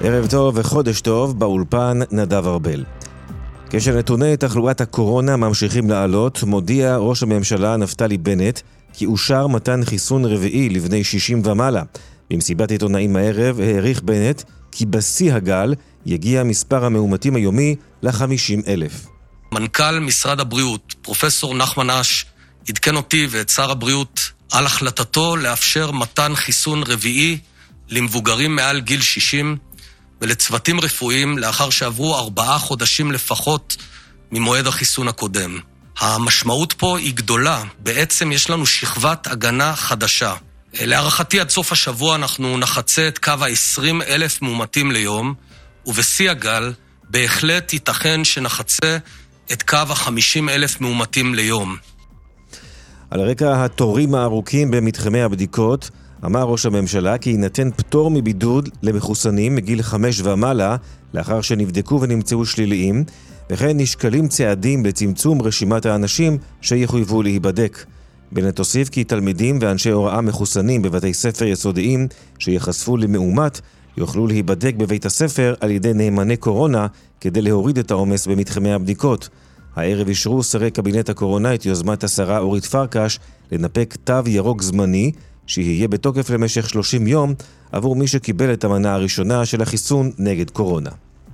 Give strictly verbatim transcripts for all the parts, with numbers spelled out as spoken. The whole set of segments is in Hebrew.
ערב טוב וחודש טוב, באולפן נדב ארבל. כשנתוני תחלואת הקורונה ממשיכים לעלות, מודיע ראש הממשלה נפתלי בנט כי אושר מתן חיסון רביעי לבני שישים ומעלה. במסיבת עיתונאים הערב העריך בנט כי בשיא הגל יגיע מספר המאומתים היומי ל-חמישים אלף. מנכ"ל משרד הבריאות, פרופסור נחמן אש, עדכן אותי ואת שר הבריאות על החלטתו לאפשר מתן חיסון רביעי למבוגרים מעל גיל שישים ולצוותים רפואיים לאחר שעברו ארבעה חודשים לפחות ממועד החיסון הקודם. המשמעות פה היא גדולה, בעצם יש לנו שכבת הגנה חדשה. להערכתי עד סוף השבוע אנחנו נחצה את קו ה-עשרים אלף מאומתים ליום, ובשיא הגל בהחלט ייתכן שנחצה את קו ה-חמישים אלף מאומתים ליום. על רקע התורים הארוכים במתחמי הבדיקות, אמר ראש הממשלה כי יינתן פטור מבידוד למחוסנים מגיל חמש ומעלה, לאחר שנבדקו ונמצאו שליליים, וכן נשקלים צעדים לצמצום רשימת האנשים שיחויבו להיבדק. בנט הוסיף כי תלמידים ואנשי הוראה מחוסנים בבתי ספר יסודיים שיחשפו למאומת, יוכלו להיבדק בבית הספר על ידי נאמני קורונה כדי להוריד את העומס במתחמי הבדיקות. הערב אישרו שרי קבינט הקורונה את יוזמת השרה אורית פרקש לנפק תו ירוק זמני שיהיה בתוקף למשך שלושים יום עבור מי שקיבל את המנה הראשונה של החיסון נגד קורונה.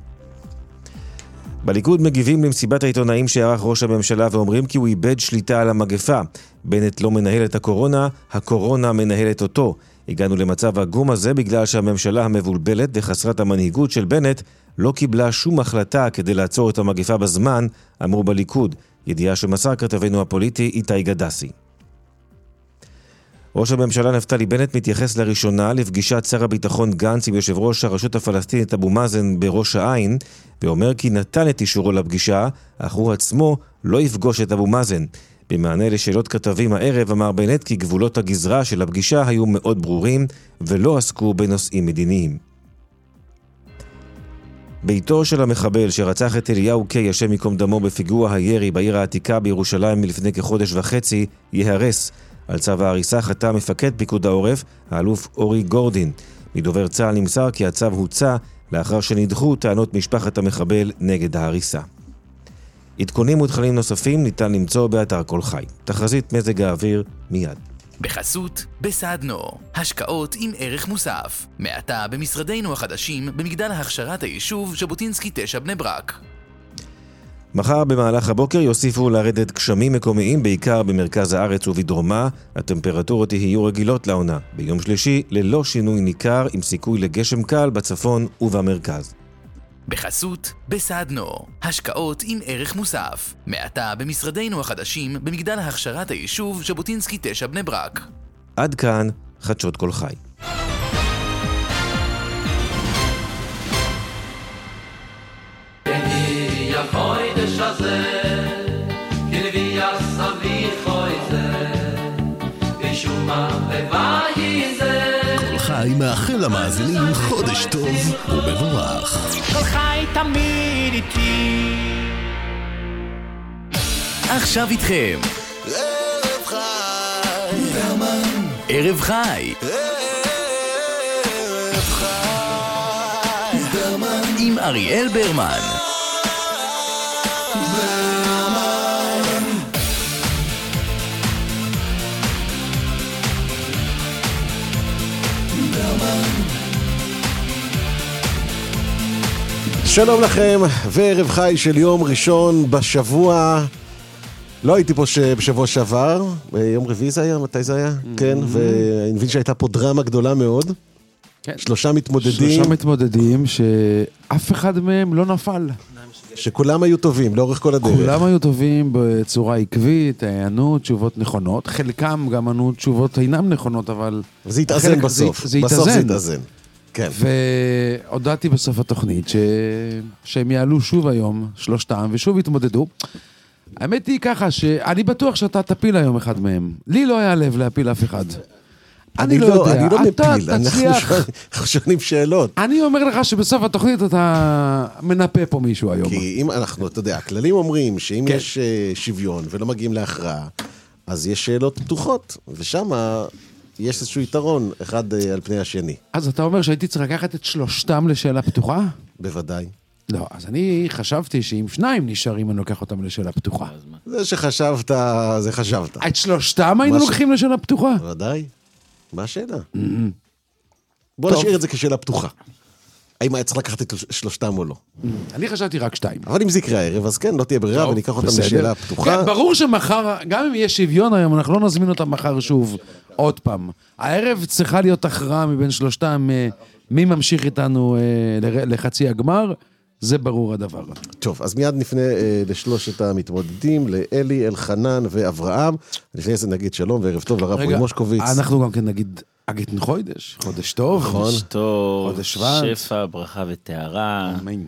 בליכוד מגיבים למסיבת העיתונאים שערך ראש הממשלה ואומרים כי הוא איבד שליטה על המגפה. בנט לא מנהל את הקורונה, הקורונה מנהלת אותו. הגענו למצב הגום הזה בגלל שהממשלה המבולבלת וחסרת המנהיגות של בנט לא קיבלה שום החלטה כדי לעצור את המגפה בזמן, אמרו בליכוד. ידיעה שמסר כתבנו הפוליטי איתי גדסי. ראש הממשלה נפתלי בנט מתייחס לראשונה לפגישת שר הביטחון גנץ עם יושב ראש הרשות הפלסטינית אבו מאזן בראש העין, ואומר כי נתן את אישורו לפגישה, אך הוא עצמו לא יפגוש את אבו מאזן. במענה לשאלות כתבים הערב אמר בנט כי גבולות הגזרה של הפגישה היו מאוד ברורים ולא עסקו בנושאים מדיניים. ביתו של המחבל שרצח את אליהו קיי השם מקום דמו בפיגוע הירי בעיר העתיקה בירושלים מלפני כחודש וחצי ייהרס. על צו ההריסה חתם מפקד פיקוד העורף, האלוף אורי גורדין. מדובר צה"ל נמסר כי הצו הוצא לאחר שנדחו טענות משפחת המחבל נגד ההריסה. עדכונים ותכנים נוספים ניתן למצוא באתר כל חי. תחזית מזג האוויר מיד. בחסות בסדנו, השקעות עם ערך מוסף. מעתה במשרדינו החדשים במגדל הכשרת היישוב ז'בוטינסקי תשע בני ברק. מחר במהלך הבוקר יוסיפו לרדת גשמים מקומיים בעיקר במרכז הארץ ובדרומה. הטמפרטורות יהיו רגילות לעונה. ביום שלישי ללא שינוי ניכר עם סיכוי לגשם קל בצפון ובמרכז. בחסות בסדנו, השקעות עם ערך מוסף. מעתה במשרדינו החדשים במגדל הכשרת היישוב ז'בוטינסקי תשע בני ברק. עד כאן חדשות כל חי. החודש הזה כלבי הסבי חויזה ושומה בבאי זה כל חי מאחל למאזינים חודש טוב ומבורך. כל חי תמיד איתי. עכשיו איתכם ערב חי ברמן, ערב חי ערב חי ברמן עם אריאל ברמן. שלום לכם, וערב חי של יום ראשון בשבוע. לא הייתי פה בשבוע שעבר, יום רביעי זה היה, מתי זה היה? כן, ואני מבין שהייתה פה דרמה גדולה מאוד. שלושה מתמודדים. שלושה מתמודדים שאף אחד מהם לא נפל. שכולם היו טובים לאורך כל הדרך. כולם היו טובים בצורה עקבית, ענו תשובות נכונות. חלקם גם ענו תשובות אינם נכונות, אבל... זה יתאזן בסוף. זה בסוף זה יתאזן. כן. והודעתי בסוף התוכנית ש... שהם יעלו שוב היום, שלושתם, ושוב יתמודדו. האמת היא ככה, שאני בטוח שאתה תפיל היום אחד מהם. לי לא היה לב להפיל אף אחד. אני לא יודע, אני לא אתה מפיל, תצליח... אנחנו שואלים שאלות. אני אומר לך שבסוף התוכנית אתה מנפה פה מישהו היום. כי אם אנחנו, אתה יודע, הכללים אומרים שאם יש שוויון ולא מגיעים להכרעה, אז יש שאלות פתוחות, ושם יש איזשהו יתרון אחד על פני השני. אז אתה אומר שהייתי צריך לקחת את שלושתם לשאלה פתוחה? בוודאי. לא, אז אני חשבתי שאם שניים נשארים, אני לוקח אותם לשאלה פתוחה. זה שחשבת, זה חשבת. את שלושתם היינו לוקחים לשאלה פתוחה? בוודאי. מה השאלה? בוא נשאיר את זה כשאלה פתוחה. האם היה צריך לקחת את שלושתם או לא? אני חשבתי רק שתיים. אבל אם זה יקרה הערב, אז כן, לא תהיה ברירה וניקח אותם לשאלה פתוחה. ברור שמחר, גם אם יהיה שוויון היום, אנחנו לא נזמין אותם מחר שוב, עוד פעם. הערב צריכה להיות הכרעה מבין שלושתם, מי ממשיך איתנו לחצי הגמר, זה ברור הדבר. טוב, אז מיד נפנה לשלושת המתמודדים, לאלי, אלחנן ואברהם. לפני זה נגיד שלום וערב טוב לרב רועי מושקוביץ. אנחנו גם כן נגיד אגיטן חודש, חודש טוב. חודש טוב, חודש שבט. שפע, ברכה וטהרה. אמן.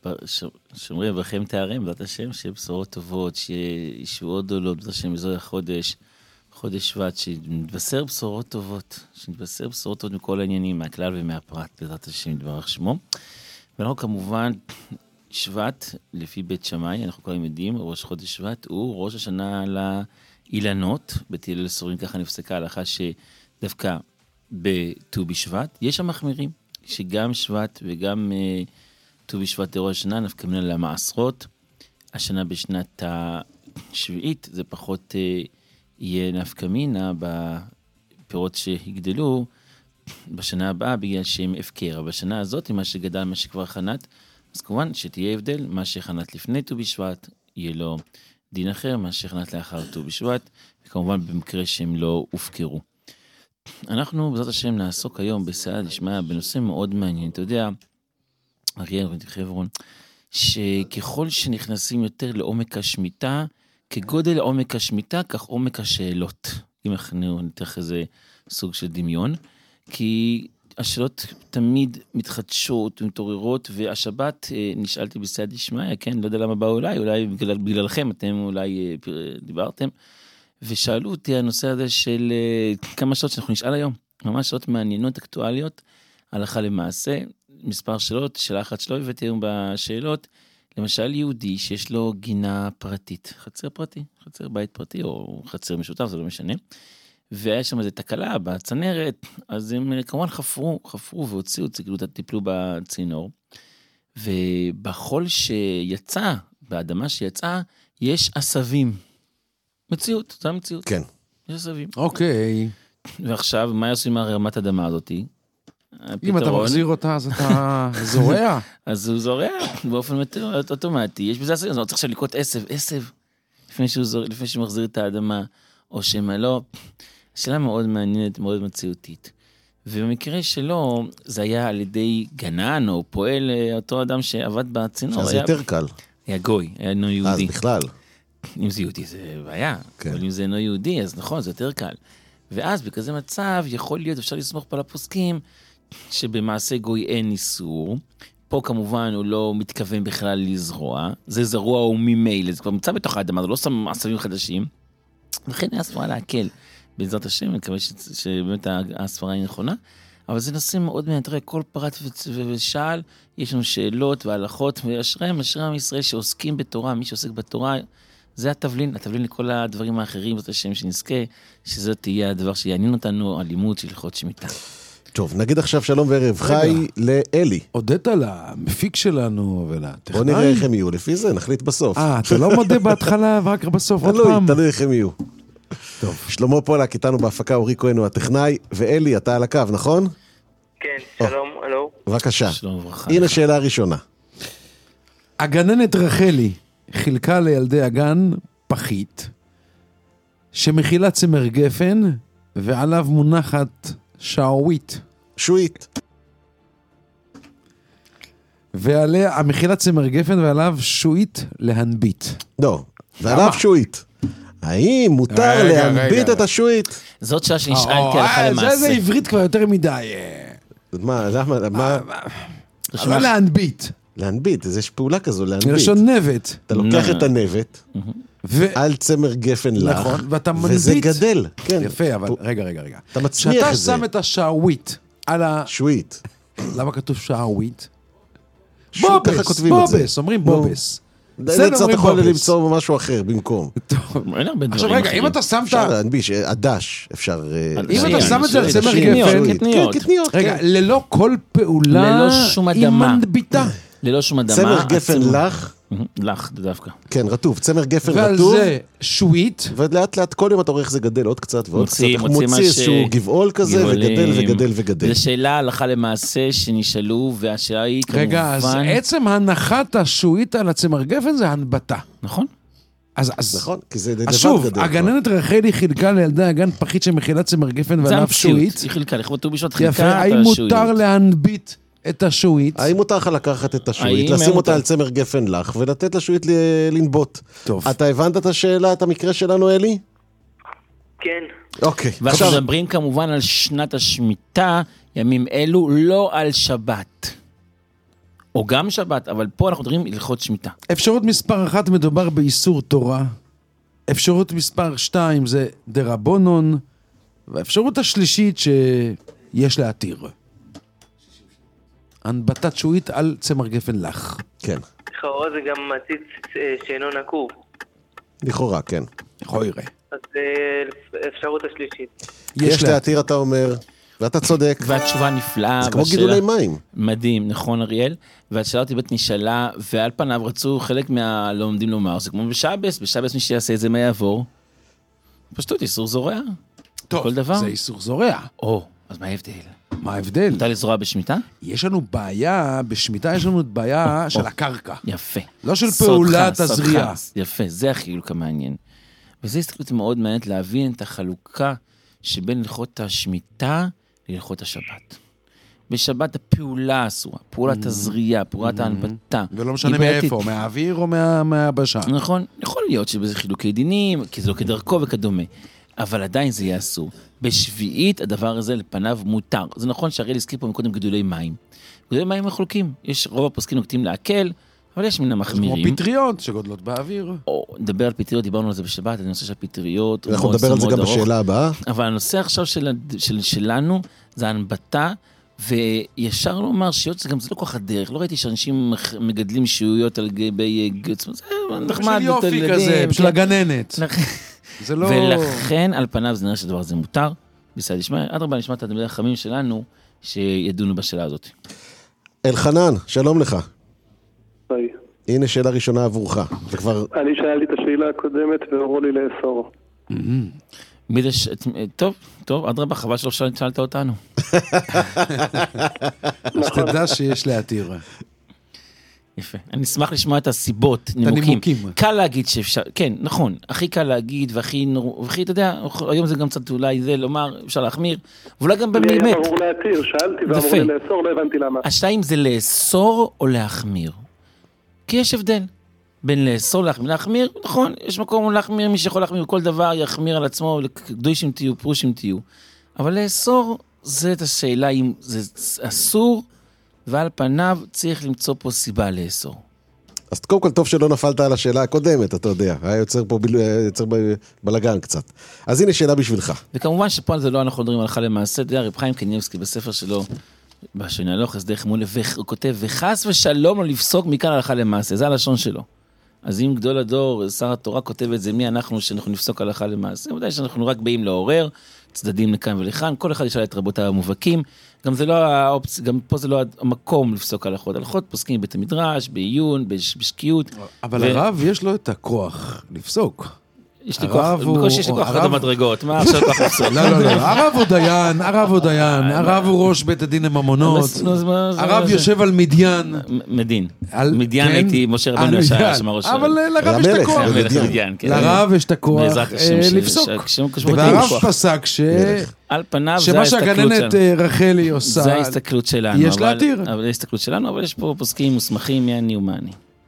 שומרים ברכם תארים, בעזרת השם, שיהיה בשורות טובות, שיהיה ישועות גדולות, בעזרת השם, בזוהי החודש, חודש שבט, שנתבשר בשורות טובות, שנתבשר בשורות טובות מכל העניינים, מהכלל ומהפרט, בעזרת השם, יתברך שמו. ואנחנו כמובן, שבט, לפי בית שמאי, אנחנו כולם יודעים, ראש חודש שבט, הוא ראש השנה לאילנות, בתהילל סורים, ככה נפסקה ההלכה שדווקא בט"ו בשבט, יש שם מחמירים, שגם שבט וגם uh, ט"ו בשבט ראש השנה, נפקא מינה למעשרות, השנה בשנת השביעית, זה פחות uh, יהיה נפקא מינה בפירות שיגדלו, בשנה הבאה בגלל שהם הפקר, אבל בשנה הזאת, מה שגדל, מה שכבר חנת, אז כמובן שתהיה הבדל, מה שחנת לפני ט"ו בשבט, יהיה לו דין אחר, מה שחנת לאחר ט"ו בשבט, וכמובן במקרה שהם לא הופקרו. אנחנו בעזרת השם נעסוק היום בסעדה דשמיא בנושא מאוד מעניין. אתה יודע, אריאל וחברון, שככל שנכנסים יותר לעומק השמיטה, כגודל עומק השמיטה, כך עומק השאלות. אם אנחנו נתח איזה סוג של דמיון, כי השאלות תמיד מתחדשות ומתעוררות, והשבת נשאלתי בסעדה דשמיא, כן, לא יודע למה באו אולי, אולי בגלל, בגללכם, אתם אולי דיברתם, ושאלו אותי הנושא הזה של כמה שאלות שאנחנו נשאל היום, ממש שאלות מעניינות, אקטואליות, הלכה למעשה, מספר שאלות, שאלה אחת שלא הבאתי היום בשאלות, למשל יהודי שיש לו גינה פרטית, חצר פרטי, חצר בית פרטי, או חצר משותף, זה לא משנה, והיה שם איזו תקלה בצנרת, אז הם כמובן חפרו, חפרו והוציאו, ציגלו, טיפלו בצינור, ובחול שיצא, באדמה שיצאה, יש עשבים. מציאות, זה המציאות. כן. יש עשבים. אוקיי. ועכשיו, מה יעשו עם הרמת אדמה הזאת? אם אתה מחזיר אותה, אז אתה זורע. אז הוא זורע, באופן אוטומטי. יש בזה עשבים, אז הוא צריך עכשיו לקרות עשב, עשב, לפני שהוא מחזיר את האדמה, או שמה לא. שאלה מאוד מעניינת, מאוד מציאותית. ובמקרה שלו, זה היה על ידי גנן, או פועל, אותו אדם שעבד בצינור. אז זה יותר קל. היה גוי, היה נו יהודי. אז בכלל. אם זה יהודי זה בעיה, כן. אבל אם זה אינו יהודי, אז נכון, זה יותר קל. ואז בכזה מצב יכול להיות, אפשר לסמוך פה לפוסקים, שבמעשה גוי אין איסור, פה כמובן הוא לא מתכוון בכלל לזרוע, זה זרוע הוא ממילא, זה כבר מצא בתוך האדמה, זה לא שם עשבים חדשים, וכן היה ספרה להקל, בעזרת השם, אני מקווה שבאמת הספרה היא נכונה, אבל זה נושא מאוד מעניין, תראה, כל פרט ושאל, יש לנו שאלות והלכות, ואשריהם, אשריהם ישראל שעוסקים בתורה, מי שעוסק בתורה, זה התבלין, התבלין לכל הדברים האחרים, זאת השם שנזכה, שזאת תהיה הדבר שיעניין אותנו, הלימוד של הלכות שמיטה. טוב, נגיד עכשיו שלום וערב חי לאלי. הודית למפיק שלנו ולטכנאי. בוא נראה איך הם יהיו, לפי זה נחליט בסוף. אה, אתה לא מודה בהתחלה ורק בסוף עוד פעם? תלוי איך הם יהיו. טוב. שלמה פולק איתנו בהפקה, אורי כהן הוא הטכנאי, ואלי, אתה על הקו, נכון? כן, שלום, הלו. בבקשה. שלום וברכה. הנה שאלה הראשונה. הגננת רחלי חילקה לילדי הגן פחית שמכילה צמר גפן ועליו מונחת שעווית. שועית. ועליה, המכילה צמר גפן ועליו שועית להנביט. לא, ועליו שועית. האם מותר להנביט את השועית? זאת שעה שנשאלתי הלכה למעשה. זה עברית כבר יותר מדי. מה, למה, מה? מה להנביט? להנביט, זה יש פעולה כזו, להנביט. מלשון נבט. אתה לוקח את הנבט, על צמר גפן לך, וזה גדל. יפה, אבל רגע, רגע, רגע. אתה מצמיח את זה. שאתה שם את השעווית על ה... שועית. למה כתוב שעווית? בובס, בובס, אומרים בובס. נצר אתה יכול למצוא משהו אחר במקום. עכשיו רגע, אם אתה שם את ה... אפשר להנביש, הדש, אפשר... אם אתה שם את זה על צמר גפן... קטניות. רגע, ללא כל פעולה היא מנביטה. ללא שום אדמה. צמר גפן לך. לך, דווקא. כן, רטוב. צמר גפן רטוב. ועל זה שווית. ולאט לאט כל יום אתה רואה איך זה גדל עוד קצת ועוד קצת. מוציא, מוציא מוציא איזשהו גבעול כזה וגדל וגדל וגדל. זו שאלה הלכה למעשה שנשאלו, והשאלה היא כמובן... רגע, אז עצם הנחת השווית על הצמר גפן זה הנבטה. נכון. אז, אז, נכון, כי זה לבד אז שוב, גדל. הגננת רחלי חילקה לילדה הגן פחית שמכילה צמר גפן ועליו שווית. היא חילקה, לכבוד ט"ו בשבט חילקה את יפה, האם השווית. מותר להנביט את השווית? האם מותר לך לקחת את השווית, לשים אותה על צמר גפן לך, ולתת לשווית לנבוט? טוב. אתה הבנת את השאלה, את המקרה שלנו, אלי? כן. אוקיי. ואנחנו מדברים כמובן על שנת השמיטה, ימים אלו, לא על שבת. או גם שבת, אבל פה אנחנו מדברים הלכות שמיטה. אפשרות מספר אחת מדובר באיסור תורה. אפשרות מספר שתיים זה דרבונון. והאפשרות השלישית שיש להתיר. הנבטת שווית על צמר גפן לך. כן. לכאורה זה גם מציץ שאינו נקוב. לכאורה, כן. יכול יראה. אז אפשרות השלישית. יש להתיר, אתה אומר, ואתה צודק. והתשובה נפלאה. זה כמו גידולי מים. מדהים, נכון אריאל? והשאלה אותי בית נשאלה, ועל פניו רצו חלק מהלומדים לומר, זה כמו בשבס, בשבס מי שיעשה את זה מה יעבור? פשטות, איסור זורע. טוב, כל דבר. זה איסור זורע. או, אז מה ההבדל? מה ההבדל? מותר לזרוע בשמיטה? יש לנו בעיה, בשמיטה יש לנו את בעיה של הקרקע. יפה. לא של פעולת הזריעה. יפה, זה החילוק המעניין. וזו הסתכלות מאוד מעניינת להבין את החלוקה שבין הלכות השמיטה להלכות השבת. בשבת הפעולה אסורה, פעולת הזריעה, פעולת ההנבטה. ולא משנה מאיפה, מהאוויר או מהבשה. נכון, יכול להיות שבזה חילוקי דינים, כי זה לא כדרכו וכדומה. אבל עדיין זה יהיה אסור. בשביעית הדבר הזה לפניו מותר. זה נכון שהריאל הזכיר פה מקודם גידולי מים. גידולי מים מחולקים. יש רוב הפוסקים נוקטים להקל, אבל יש מן המחמירים. כמו פטריות שגודלות באוויר. או, נדבר על פטריות, דיברנו על זה בשבת, אני נושא של פטריות. אנחנו נדבר על זה גם בשאלה הבאה. אבל הנושא עכשיו של, של, שלנו זה ההנבטה, וישר לומר שיות זה גם זה לא כל כך הדרך. לא ראיתי שאנשים מגדלים שיעויות על גבי גץ. זה נחמד. בשביל יופי כזה, בשביל הגננת. זה לא... ולכן על פניו זה נראה שהדבר הזה מותר. בסדר, נשמע, עד רבה נשמע את הדברים החמים שלנו שידונו בשאלה הזאת. אלחנן, שלום לך. היי. הנה שאלה ראשונה עבורך. וכבר... אני שאלתי את השאלה הקודמת ואמרו לי לאסור. טוב, טוב, עד רבה, חבל שלא שאלת אותנו. אז תדע שיש להתיר. יפה. אני אשמח לשמוע את הסיבות, נימוקים. קל להגיד שאפשר, כן, נכון, הכי קל להגיד, והכי, והכי, אתה יודע, היום זה גם קצת אולי זה לומר, אפשר להחמיר, ואולי גם באמת. אני אמור להתיר, שאלתי ואמרו לי לאסור, לא הבנתי למה. השאלה אם זה לאסור או להחמיר. כי יש הבדל בין לאסור להחמיר. להחמיר, נכון, יש מקום להחמיר, מי שיכול להחמיר כל דבר, יחמיר על עצמו, קדושים תהיו, פרושים תהיו. אבל לאסור, זה את השאלה אם זה אסור, ועל פניו צריך למצוא פה סיבה לאסור. אז קודם כל טוב שלא נפלת על השאלה הקודמת, אתה יודע, היה יוצר פה יוצר בלגן קצת. אז הנה שאלה בשבילך. וכמובן שפה זה לא אנחנו מדברים הלכה למעשה, אתה יודע, רב חיים קניבסקי בספר שלו, בשני הלוך, אז דרך מולה, הוא כותב, וחס ושלום לא לפסוק מכאן הלכה למעשה, זה הלשון שלו. אז אם גדול הדור, שר התורה כותב את זה, מי אנחנו שאנחנו נפסוק הלכה למעשה, ודאי שאנחנו רק באים לעורר, צדדים לכאן ולכאן, כל אחד ישאל את רבותיו המובהקים, גם זה לא האופציה, גם פה זה לא המקום לפסוק הלכות, הלכות פוסקים בית המדרש, בעיון, בשקיעות. אבל הרב יש לו את הכוח לפסוק. יש לי כוח, בקושי יש לי כוח עד המדרגות, מה עכשיו כוח לפסוק? לא, לא, לא, הרב הוא דיין, הרב הוא דיין, הרב הוא ראש בית הדין לממונות, הרב יושב על מדיין. מדין, מדיין הייתי משה רבנו ישעיה, שמה ראש. אבל לרב יש את הכוח, לרב יש את הכוח לפסוק, והרב פסק שמה שהגננת רחלי עושה, זה ההסתכלות שלנו, יש להתיר. אבל ההסתכלות שלנו, אבל יש פה פוסקים מוסמכים, מי אני ומה אני.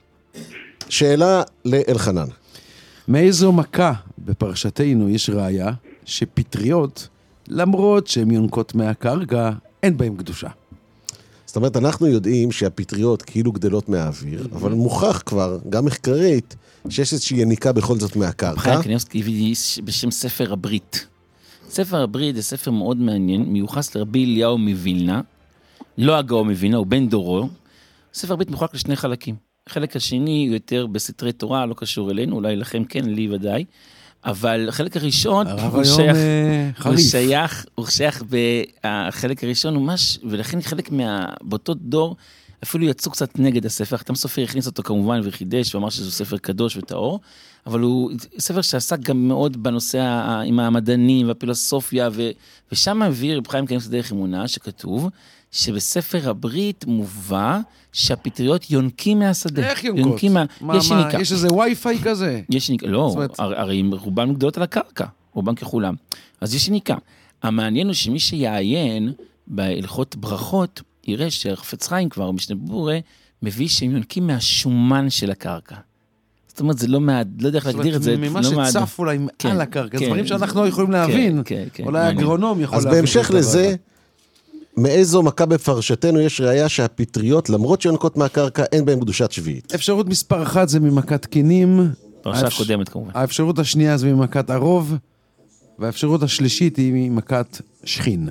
שאלה לאלחנן. מאיזו מכה בפרשתנו יש ראיה שפטריות, למרות שהן יונקות מהקרקע, אין בהן קדושה. זאת אומרת, אנחנו יודעים שהפטריות כאילו גדלות מהאוויר, אבל מוכח כבר, גם מחקרית, שיש איזושהי יניקה בכל זאת מהקרקע. חיים קניבסקי הביא בשם ספר הברית. ספר הברית זה ספר מאוד מעניין, מיוחס לרבי אליהו מווילנה, לא הגאו מווילנה, הוא בן דורו. ספר הברית מחולק לשני חלקים. החלק השני הוא יותר בסתרי תורה, לא קשור אלינו, אולי לכם כן, לי ודאי, אבל החלק הראשון, הוא שייך, הוא שייך, הוא שייך בחלק הראשון, הוא מש, ולכן חלק מה, באותו דור, אפילו יצאו קצת נגד הספר, חתם סופר הכניס אותו כמובן וחידש, ואמר שזה ספר קדוש וטהור, אבל הוא ספר שעסק גם מאוד בנושא עם המדענים והפילוסופיה, ו, ושם הביא רב חיים כנס דרך אמונה, שכתוב, שבספר הברית מובא שהפטריות יונקים מהשדה. איך יונקות? יונקים מה, מה, יש מה, יש איזה וי-פיי כזה? יש יניקה, לא, אומרת... הרי רובן גדולות על הקרקע, רובן ככולם. אז יש יניקה. המעניין הוא שמי שיעיין בהלכות ברכות, יראה שחפץ חיים כבר, משנה בורה, מביא שהם יונקים מהשומן של הקרקע. זאת אומרת, זה לא מעד, לא יודע איך להגדיר את זה. ממה שצף אולי על הקרקע, דברים שאנחנו לא יכולים להבין. אולי האגרונום יכול להבין. אז בהמשך לזה, מאיזו מכה בפרשתנו יש ראיה שהפטריות, למרות שיונקות מהקרקע, אין בהן קדושת שביעית. אפשרות מספר אחת זה ממכת קינים. פרשה קודמת כמובן. האפשרות השנייה זה ממכת ערוב, והאפשרות השלישית היא ממכת שכין.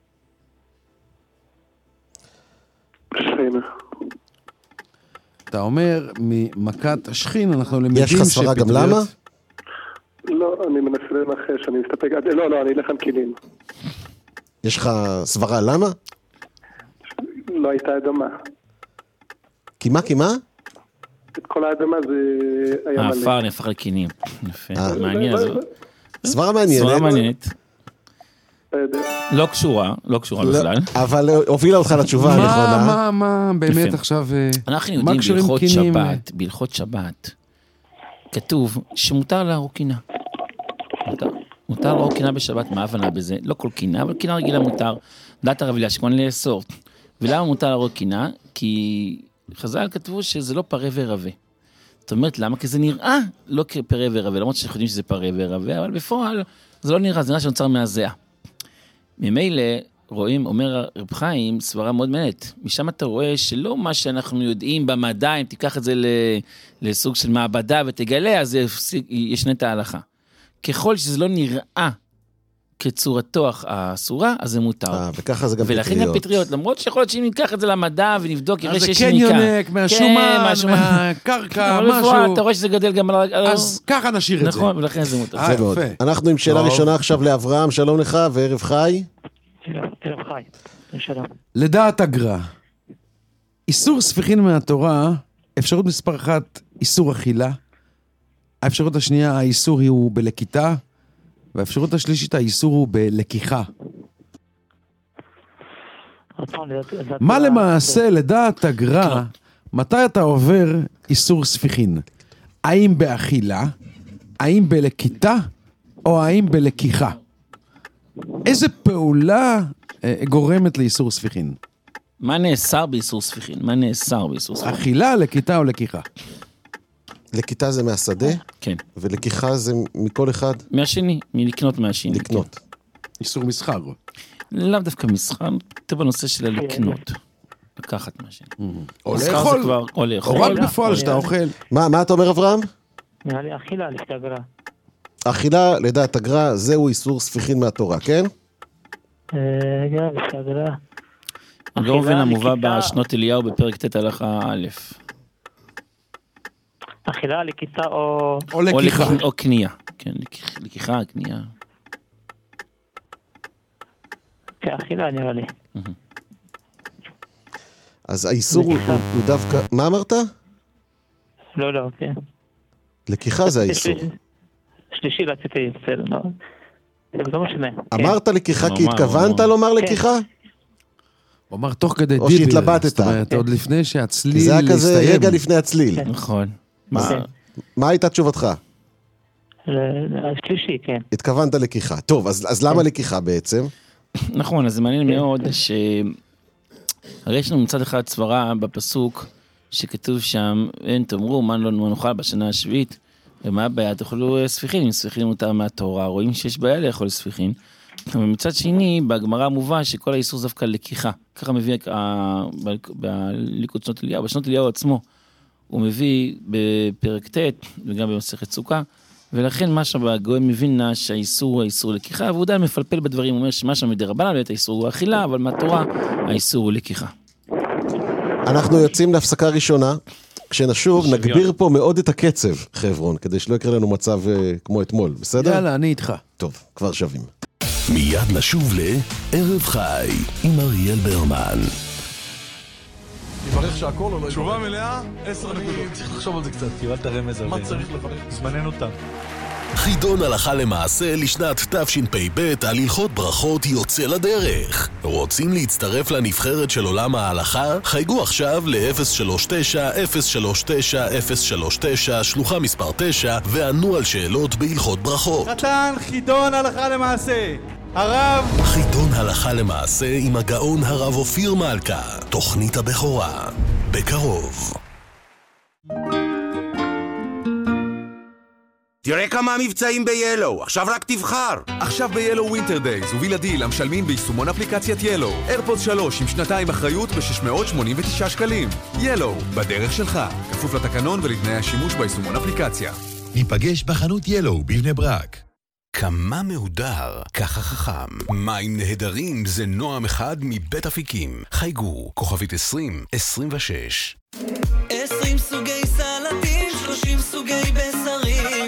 שכין. אתה אומר, ממכת השכין אנחנו למדים יש לך סברה גם למה? לא, אני מנסה לנחש, אני מסתפק, לא, לא, אני אלך על קינים. יש לך סברה למה? לא הייתה אדמה. כי מה, כי מה? את כל האדמה זה היה מלא. האפר נהפך לקינים. יפה, מעניין. סברה מעניינת. סברה מעניינת. לא קשורה, לא קשורה בכלל. אבל הובילה אותך לתשובה הנכונה. מה, מה, באמת עכשיו... אנחנו יודעים בהלכות שבת, בהלכות שבת, כתוב שמותר להרוג קינה. מותר. מותר להרוג קינה בשבת, מה הבנה בזה? לא כל קינה, אבל קינה רגילה מותר. דעת הרבילה שכון לאסור. ולמה מותר להרוג קינה? כי חז"ל כתבו שזה לא פרה ורבה. זאת אומרת, למה? כי זה נראה לא כפרה ורבה, למרות שאנחנו יודעים שזה פרה ורבה, אבל בפועל זה לא נראה, זה נראה שנוצר מהזיעה. ממילא רואים, אומר רב חיים, סברה מאוד מעט. משם אתה רואה שלא מה שאנחנו יודעים במדע, אם תיקח את זה לסוג של מעבדה ותגלה, אז ישנה את ההלכה. ככל שזה לא נראה כצורתו האסורה, אז זה מותר. אה, וככה זה גם פטריות. ולכן גם פטריות, למרות שיכול להיות שאם ניקח את זה למדע ונבדוק, יראה שיש ניקה. אז זה כן יונק, מהשומן, מהקרקע, משהו. אתה רואה שזה גדל גם על... אז ככה נשאיר את זה. נכון, ולכן זה מותר. זה מאוד. אנחנו עם שאלה ראשונה עכשיו לאברהם, שלום לך, וערב חי. ערב חי, שלום. לדעת הגר"א, איסור ספיחין מהתורה, אפשרות מספר אחת, איסור אכילה. האפשרות השנייה, האיסור הוא בלקיטה, והאפשרות השלישית, האיסור הוא בלקיחה. מה למעשה, לדעת הגר"א, מתי אתה עובר איסור ספיחין? האם באכילה, האם בלקיטה, או האם בלקיחה? איזה פעולה גורמת לאיסור ספיחין? מה נאסר באיסור ספיחין? מה נאסר באיסור ספיחין? אכילה, לקיטה או לקיחה? לקיטה זה מהשדה? כן. ולקיחה זה מכל אחד? מהשני, מלקנות מהשני. לקנות. איסור מסחר. לאו דווקא מסחר, אתה בנושא של הלקנות. לקחת מהשני. או לאכול. או לאכול. או רק בפועל שאתה אוכל. מה אתה אומר אברהם? נראה לי אכילה לפי הגר"א. אכילה לדעת הגר"א, זהו איסור ספיחין מהתורה, כן? רגע, לפי הגר"א. הגאון המובא בשנות אליהו בפרק ט' הלכה א'. אכילה, לקיטה או... או לקיחה. או קנייה. כן, לקיחה, קנייה. כאכילה נראה לי. אז האיסור הוא דווקא... מה אמרת? לא, לא, כן. לקיחה זה האיסור. שלישי רציתי, בסדר, לא. זה לא משנה. אמרת לקיחה כי התכוונת לומר לקיחה? הוא אמר תוך כדי דיבר. או שהתלבטת. זאת אומרת, עוד לפני שהצליל זה היה כזה רגע לפני הצליל. נכון. מה הייתה תשובתך? שלישי, כן. התכוונת לקיחה. טוב, אז למה לקיחה בעצם? נכון, אז זה מעניין מאוד ש... הרי יש לנו מצד אחד סברה בפסוק שכתוב שם, אין תאמרו, מה לא נאכל בשנה השביעית, ומה הבעיה? תאכלו ספיחין, אם ספיחין מותר מהתורה, רואים שיש בעיה לאכול ספיחין. ומצד שני, בגמרא מובא שכל האיסור דווקא לקיחה. ככה מביא בליקוד שנות אליהו, בשנות אליהו עצמו, הוא מביא בפרק ט' וגם במסכת סוכה, ולכן מה שהגאון מבין שהאיסור הוא האיסור לקיחה, והוא עדיין מפלפל בדברים, הוא אומר שמה שמדרבנן באמת האיסור הוא אכילה, אבל מהתורה האיסור הוא לקיחה. אנחנו יוצאים להפסקה ראשונה, כשנשוב, נגביר פה מאוד את הקצב, חברון, כדי שלא יקרה לנו מצב כמו אתמול, בסדר? יאללה, אני איתך. טוב, כבר שווים. מיד נשוב לערב חי עם אריאל ברמן. נברך שהכל או לא? תשובה מלאה, עשר נקודות. צריך לחשוב על זה קצת, קיבלת רמז על זה. מה צריך לברך? זמננו תם. חידון הלכה למעשה לשנת תשפ"ב על הלכות ברכות יוצא לדרך. רוצים להצטרף לנבחרת של עולם ההלכה? חייגו עכשיו ל-אפס שלוש תשע אפס שלוש תשע אפס שלוש תשע שלוחה מספר תשע וענו על שאלות בהלכות ברכות. נתן חידון הלכה למעשה. הרב חידון הלכה למעשה עם הגאון הרב אופיר מלכה. תוכנית הבכורה. בקרוב. תראה כמה מבצעים ב-Yellow, עכשיו רק תבחר. עכשיו ב-Yellow Winter Days ובלעדי למשלמים ביישומון אפליקציית Yellow. איירפודס שלוש עם שנתיים אחריות ב-שש מאות שמונים ותשעה שקלים. Yellow, בדרך שלך. כפוף לתקנון ולתנאי השימוש ביישומון אפליקציה. ניפגש בחנות Yellow בבני ברק. כמה מהודר, ככה חכם. מים נהדרים זה נועם אחד מבית אפיקים. חייגו, כוכבית עשרים עשרים ושש. עשרים סוגי סלטים, שלושים סוגי בשרים.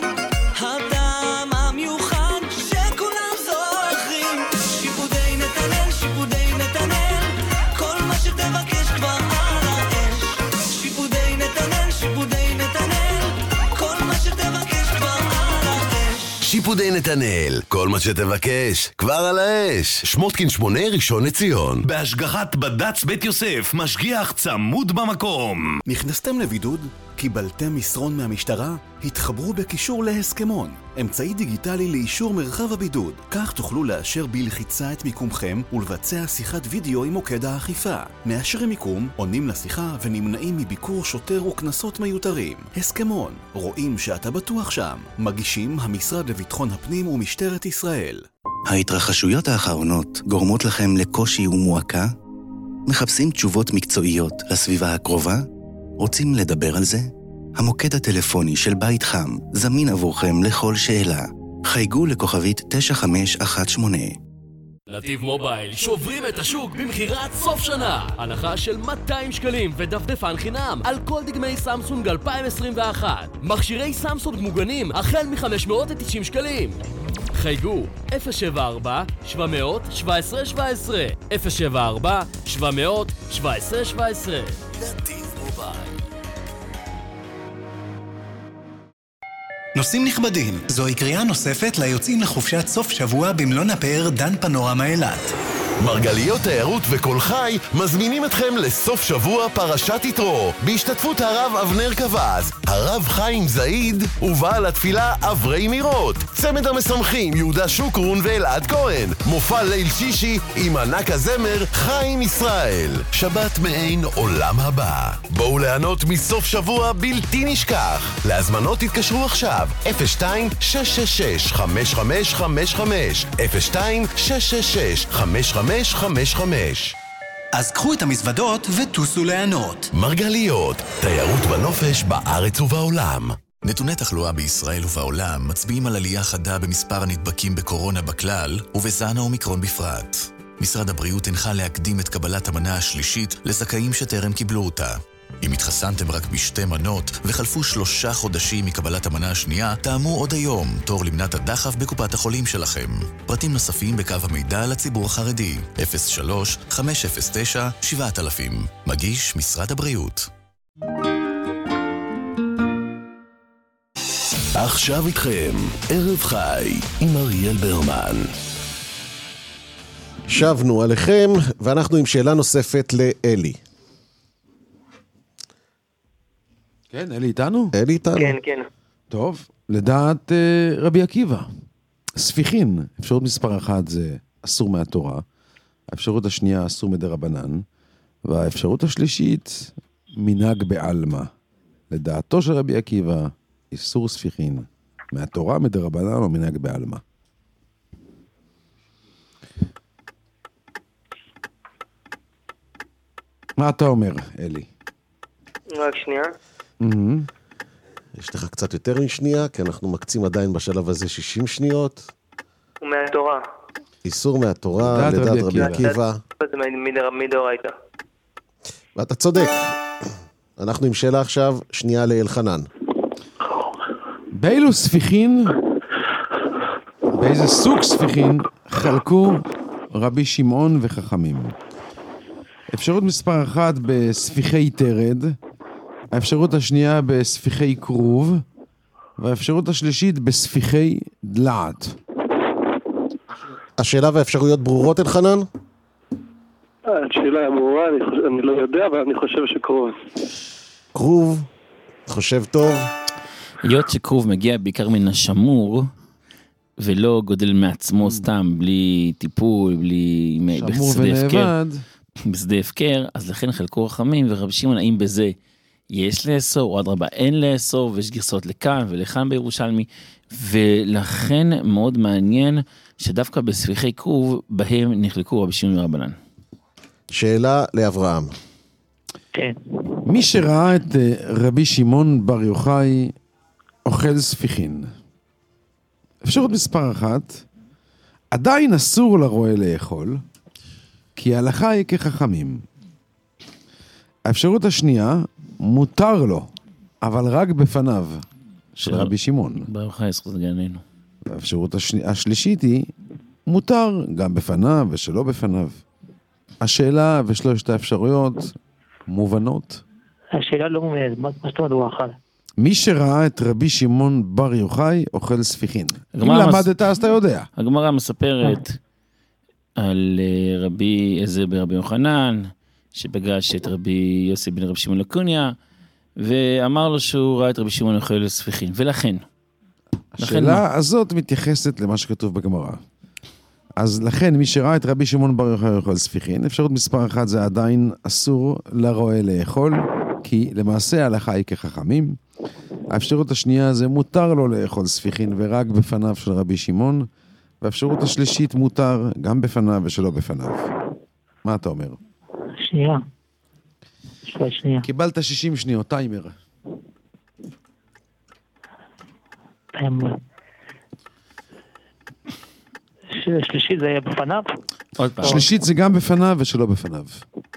הטעם המיוחד שכולם זוכרים. שיפודי נתנאל, שיפודי נתנאל, כל מה שתבקש כבר על האש. שיפודי נתנאל, שיפודי נתנאל, כל מה שתבקש כבר על האש. שיפודי נתנאל, כל מה שתבקש כבר על האש. שמותקין שמונה ראשון לציון. בהשגחת בד"ץ בית יוסף, משגיח צמוד במקום. נכנסתם לבידוד? קיבלתם מסרון מהמשטרה? התחברו בקישור להסכמון, אמצעי דיגיטלי לאישור מרחב הבידוד. כך תוכלו לאשר בלחיצה את מיקומכם ולבצע שיחת וידאו עם מוקד האכיפה. מאשרים מיקום, עונים לשיחה ונמנעים מביקור שוטר וכנסות מיותרים. הסכמון, רואים שאתה בטוח שם. מגישים המשרד לביטחון הפנים ומשטרת ישראל. ההתרחשויות האחרונות גורמות לכם לקושי ומועקה? מחפשים תשובות מקצועיות לסביבה הקרובה? רוצים לדבר על זה? המוקד הטלפוני של בית חם זמין עבורכם לכל שאלה. חייגו לכוכבית תשע חמש אחת שמונה. נתיב מובייל שוברים את השוק במחירת סוף שנה. הנחה של מאתיים שקלים ודפדפן חינם על כל דגמי סמסונג אלפיים עשרים ואחת. מכשירי סמסונג מוגנים החל מ-חמש מאות ותשעים שקלים. חייגו אפס שבע ארבע שבע מאות שבע עשרה שבע עשרה אפס שבע ארבע שבע מאות שבע עשרה שבע עשרה. נתיב מובייל. נוסעים נכבדים, זוהי קריאה נוספת ליוצאים לחופשת סוף שבוע במלון הפאר דן פנורמה אילת. מרגליות תיירות וכל חי מזמינים אתכם לסוף שבוע פרשת יתרו בהשתתפות הרב אבנר קבז, הרב חיים זעיד ובעל התפילה אברי מירות, צמד המשמחים יהודה שוקרון ואלעד כהן, מופע ליל שישי עם ענק הזמר חיים ישראל. שבת מעין עולם הבא. בואו ליהנות מסוף שבוע בלתי נשכח. להזמנות תתקשרו עכשיו אפס שתיים שש שש שש חמש חמש חמש חמש אפס שתיים שש שש שש חמש חמש חמש חמש. אז קחו את המזוודות וטוסו ליהנות. מרגליות, תיירות בנופש בארץ ובעולם. נתוני תחלואה בישראל ובעולם מצביעים על עלייה חדה במספר הנדבקים בקורונה בכלל ובזן האומיקרון בפרט. משרד הבריאות הנחה להקדים את קבלת המנה השלישית לזכאים שטרם קיבלו אותה. אם התחסנתם רק בשתי מנות וחלפו שלושה חודשים מקבלת המנה השנייה, תאמו עוד היום תור למנת הדחף בקופת החולים שלכם. פרטים נוספים בקו המידע לציבור החרדי אפס שלוש חמש אפס תשע שבע אלפים. מגיש משרד הבריאות. עכשיו איתכם ערב חי עם אריאל ברמן. שבנו עליכם ואנחנו עם שאלה נוספת לאלי. כן, אלי איתנו? אלי איתנו. כן, כן. טוב, לדעת uh, רבי עקיבא, ספיחין, אפשרות מספר אחת זה אסור מהתורה, האפשרות השנייה אסור מדרבנן, והאפשרות השלישית מנהג בעלמא. לדעתו של רבי עקיבא, איסור ספיחין, מהתורה, מדרבנן או מנהג בעלמא. מה אתה אומר, אלי? רק שנייה. יש לך קצת יותר משנייה, כי אנחנו מקצים עדיין בשלב הזה שישים שניות. ומהתורה. איסור מהתורה, לדעת רבי עקיבא. זה מדאורייתא. ואתה צודק. אנחנו עם שאלה עכשיו, שנייה לאלחנן. באילו ספיחין, באיזה סוג ספיחין חלקו רבי שמעון וחכמים? אפשרות מספר אחת בספיחי תרד, האפשרות השנייה בספיחי קרוב, והאפשרות השלישית בספיחי דלעת. השאלה והאפשרויות ברורות, אלחנן? השאלה ברורה, אני, חושב, אני לא יודע, אבל אני חושב שקרוב. קרוב, חושב טוב. היות שקרוב מגיע בעיקר מן השמור, ולא גודל מעצמו סתם, בלי טיפול, בלי... שמור ונאבד. בשדה הפקר, אז לכן חלקו רחמים, ורבי שמעון, האם בזה יש לאסור, או אדרבה אין לאסור, ויש גרסאות לכאן ולכאן בירושלמי, ולכן מאוד מעניין שדווקא בספיחי קרוב, בהם נחלקו רבי שמעון ורבנן. שאלה לאברהם. כן. מי שראה את רבי שמעון בר יוחאי אוכל ספיחין, אפשרות מספר אחת, עדיין אסור לרועה לאכול, כי ההלכה היא כחכמים. האפשרות השנייה, מותר לו, אבל רק בפניו של רבי שמעון. בר יוחאי זכות גננו. האפשרות השני, השלישית היא, מותר גם בפניו ושלא בפניו. השאלה ושלושת האפשרויות מובנות. השאלה לא מובנת, מה זאת אומרת הוא אכל? מי שראה את רבי שמעון בר יוחאי אוכל ספיחין. אם למדת אז אתה יודע. הגמרא מספרת על רבי עזר ברבי יוחנן, שפגש את רבי יוסי בן רבי שמעון לקוניה, ואמר לו שהוא ראה את רבי שמעון אוכל ספיחין. ולכן, השאלה הזאת מתייחסת למה שכתוב בגמרא. אז לכן מי שראה את רבי שמעון בר יוחאי אוכל ספיחין, אפשרות מספר אחת זה עדיין אסור לרועה לאכול, כי למעשה ההלכה היא כחכמים. האפשרות השנייה זה מותר לו לאכול ספיחין ורק בפניו של רבי שמעון, והאפשרות השלישית מותר גם בפניו ושלא בפניו. מה אתה אומר? שנייה. שנייה. קיבלת שישים שניות, טיימר. טיימר. שלישית זה יהיה בפניו? שלישית זה גם בפניו ושלא בפניו.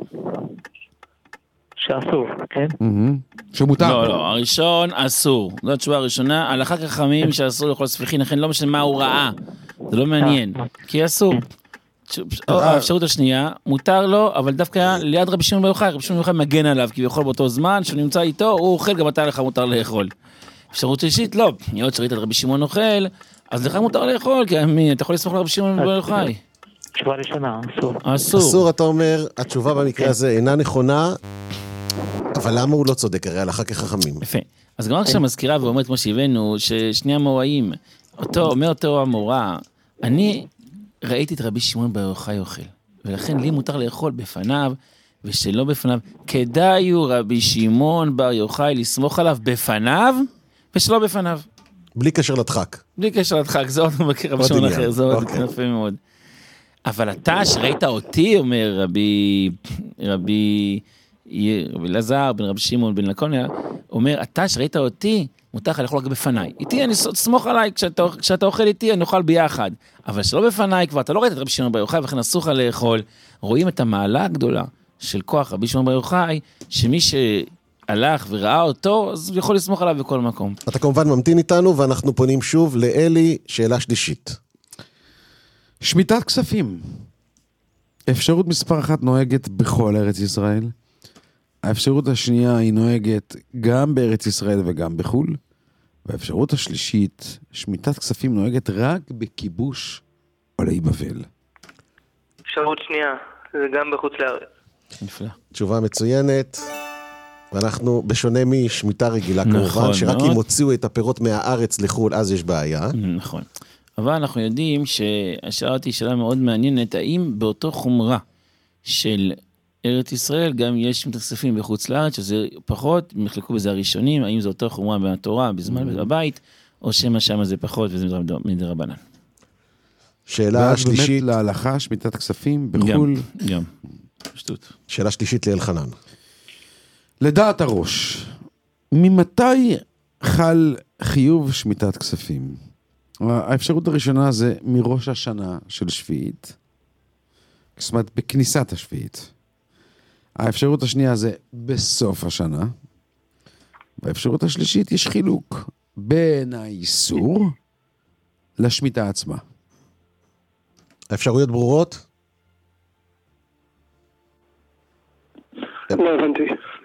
שאסור, כן? שמותר. לא, לא, הראשון אסור. זו התשובה הראשונה, הלכה כחכמים שאסור לאכול ספיחין, לכן לא משנה מה הוא ראה. זה לא מעניין, כי אסור. האפשרות השנייה, מותר לו, אבל דווקא ליד רבי שמעון בר יוחאי, רבי שמעון בר יוחאי מגן עליו, כי יכול באותו זמן, שהוא נמצא איתו, הוא אוכל, גם אתה לך מותר לאכול. אפשרות שלישית, לא. היות שראית את רבי שמעון אוכל, אז לך מותר לאכול, כי אתה יכול לסמוך לרבי שמעון בר יוחאי. תשובה ראשונה, אסור. אסור. אסור, אתה אומר, התשובה במקרה הזה אינה נכונה, אבל למה הוא לא צודק? הרי הלכה כחכמים. יפה. אז גם עכשיו מזכירה ואומרת כמו שהבאנו, ששני המוראים, אותו, אומר אותו המורה, אני ראיתי את רבי שמעון בר יוחאי אוכל, ולכן לי מותר לאכול בפניו, ושלא בפניו. כדאי הוא רבי שמעון בר יוחאי לסמוך עליו בפניו, ושלא בפניו. בלי קשר לדחק. בלי קשר לדחק, זה עוד מכיר רבי שמעון אחר, זה עוד יפה מאוד. אבל אתה שראית אותי, אומר רבי, רבי, רבי אלעזר, בן רבי שמעון, בן לקוניה, אומר, אתה שראית אותי, מותר לך לאכול רק בפניי. איתי, אני סמוך עליי, כשאתה, כשאתה אוכל איתי, אני אוכל ביחד. אבל שלא בפניי כבר, אתה לא ראית את רבי שמעון בר יוחאי, וכן אסור לך לאכול. רואים את המעלה הגדולה של כוח רבי שמעון בר יוחאי, שמי שהלך וראה אותו, אז הוא יכול לסמוך עליו בכל מקום. אתה כמובן ממתין איתנו, ואנחנו פונים שוב לאלי, שאלה שלישית. שמיטת כספים. אפשרות מספר אחת נוהגת בכל ארץ ישראל. האפשרות השנייה היא נוהגת גם בארץ ישראל וגם בחול. והאפשרות השלישית, שמיטת כספים נוהגת רק בכיבוש עולי בבל. אפשרות שנייה, זה גם בחוץ לארץ. נפלא. תשובה מצוינת. ואנחנו בשונה משמיטה רגילה כמובן, נכון, שרק מאוד. אם הוציאו את הפירות מהארץ לחול, אז יש בעיה. נכון. אבל אנחנו יודעים שהשאלה אותי שאלה מאוד מעניינת, האם באותו חומרה של ארץ ישראל גם יש שמיטת כספים בחוץ לארץ, שזה פחות, מחלקו בזה הראשונים, האם זה אותו חומרה מהתורה בזמן בית הבית, או שמה שמה זה פחות וזה מדרבנן. שאלה שלישית. באמת להלכה, שמיטת כספים בחול. גם, גם. שטות. שאלה שלישית לאלחנן. לדעת הראש, ממתי חל חיוב שמיטת כספים? האפשרות הראשונה זה מראש השנה של שביעית, זאת אומרת בכניסת השביעית. האפשרות השנייה זה בסוף השנה, באפשרות השלישית יש חילוק בין האיסור לשמיטה עצמה. האפשרויות ברורות? לא הבנתי.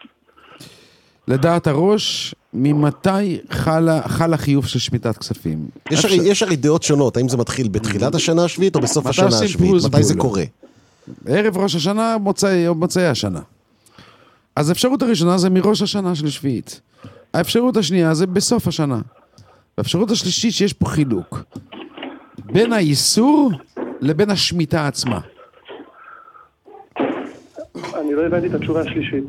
לדעת הראש, ממתי חלה, חלה חיוב של שמיטת כספים? יש הרי, יש הרי דעות שונות, האם זה מתחיל בתחילת השנה השביעית או בסוף השנה השביעית? מתי זה קורה? ערב ראש השנה, מוצאי, מוצאי השנה. אז האפשרות הראשונה זה מראש השנה של שביעית. האפשרות השנייה זה בסוף השנה. האפשרות השלישית שיש פה חילוק. בין האיסור לבין השמיטה עצמה. אני לא הבנתי את התשובה השלישית.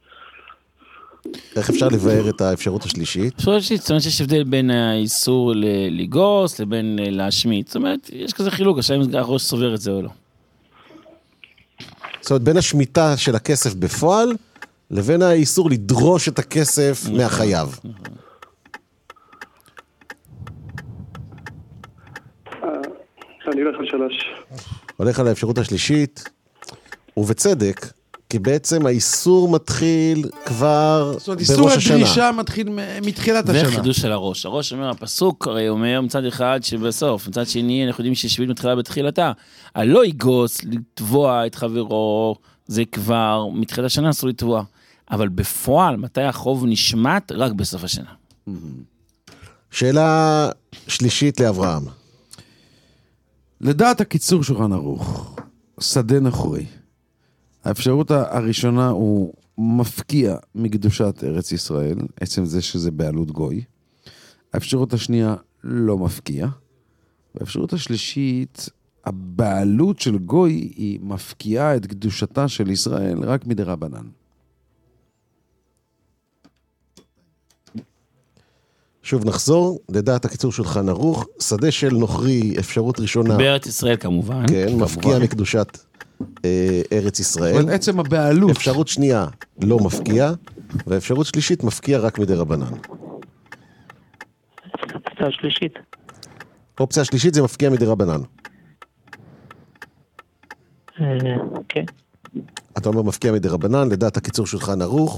איך אפשר לבאר את האפשרות השלישית? האפשרות השלישית, זאת אומרת שיש הבדל בין האיסור לגוס לבין להשמיט. זאת אומרת, יש כזה חילוק, השאלה אם הראש סובר את זה או לא. זאת אומרת, בין השמיטה של הכסף בפועל, לבין האיסור לדרוש את הכסף מהחייב. אני הולך על שלוש. הולך על האפשרות השלישית, ובצדק, כי בעצם האיסור מתחיל כבר בראש השנה. זאת אומרת, איסור הדרישה מתחיל מתחילת השנה. זה חידוש של הראש. הראש אומר, הפסוק הרי אומר מצד אחד שבסוף, מצד שני אנחנו יודעים ששביעית מתחילה בתחילתה. הלא יגוס לתבוע את חברו, זה כבר מתחילת השנה אסור לתבוע. אבל בפועל, מתי החוב נשמט? רק בסוף השנה. שאלה שלישית לאברהם. לדעת הקיצור שולחן ערוך, שדה נחורי. האפשרות הראשונה הוא מפקיע מקדושת ארץ ישראל, עצם זה שזה בעלות גוי. האפשרות השנייה לא מפקיע. והאפשרות השלישית, הבעלות של גוי היא מפקיעה את קדושתה של ישראל רק מדרבנן. שוב נחזור, לדעת הקיצור שולחן ערוך, שדה של נוכרי, אפשרות ראשונה. בארץ ישראל כמובן. כן, כמובן. מפקיע מקדושת אה, ארץ ישראל. עצם הבעלות. אפשרות שנייה לא מפקיע, ואפשרות שלישית מפקיע רק מדי רבנן. אופציה שלישית. אופציה שלישית זה מפקיע מדי רבנן. אוקיי. אתה אומר מפקיע מדי רבנן, לדעת הקיצור שולחן ערוך.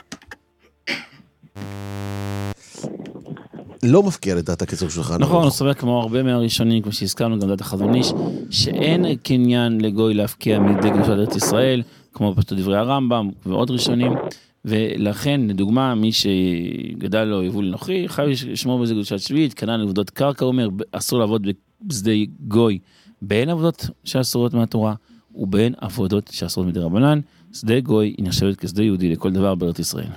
לא מפקיע לדעת הקיצור שלך. נכון, הוא סובר כמו הרבה מהראשונים, כמו שהזכרנו גם דעת החזון איש, שאין קניין לגוי להפקיע מידי קדושת ארץ ישראל, כמו בפשטות דברי הרמב"ם ועוד ראשונים, ולכן, לדוגמה, מי שגדל לו יבול נוחי, חייב לשמור בזה קדושת שביעית, כנען עבודות קרקע, הוא אומר, אסור לעבוד בשדה גוי, בין עבודות שאסורות מהתורה, ובין עבודות שאסורות מדי רבנן, שדה גוי היא נחשבת כשדה יהודי לכל דבר בארץ ישראל.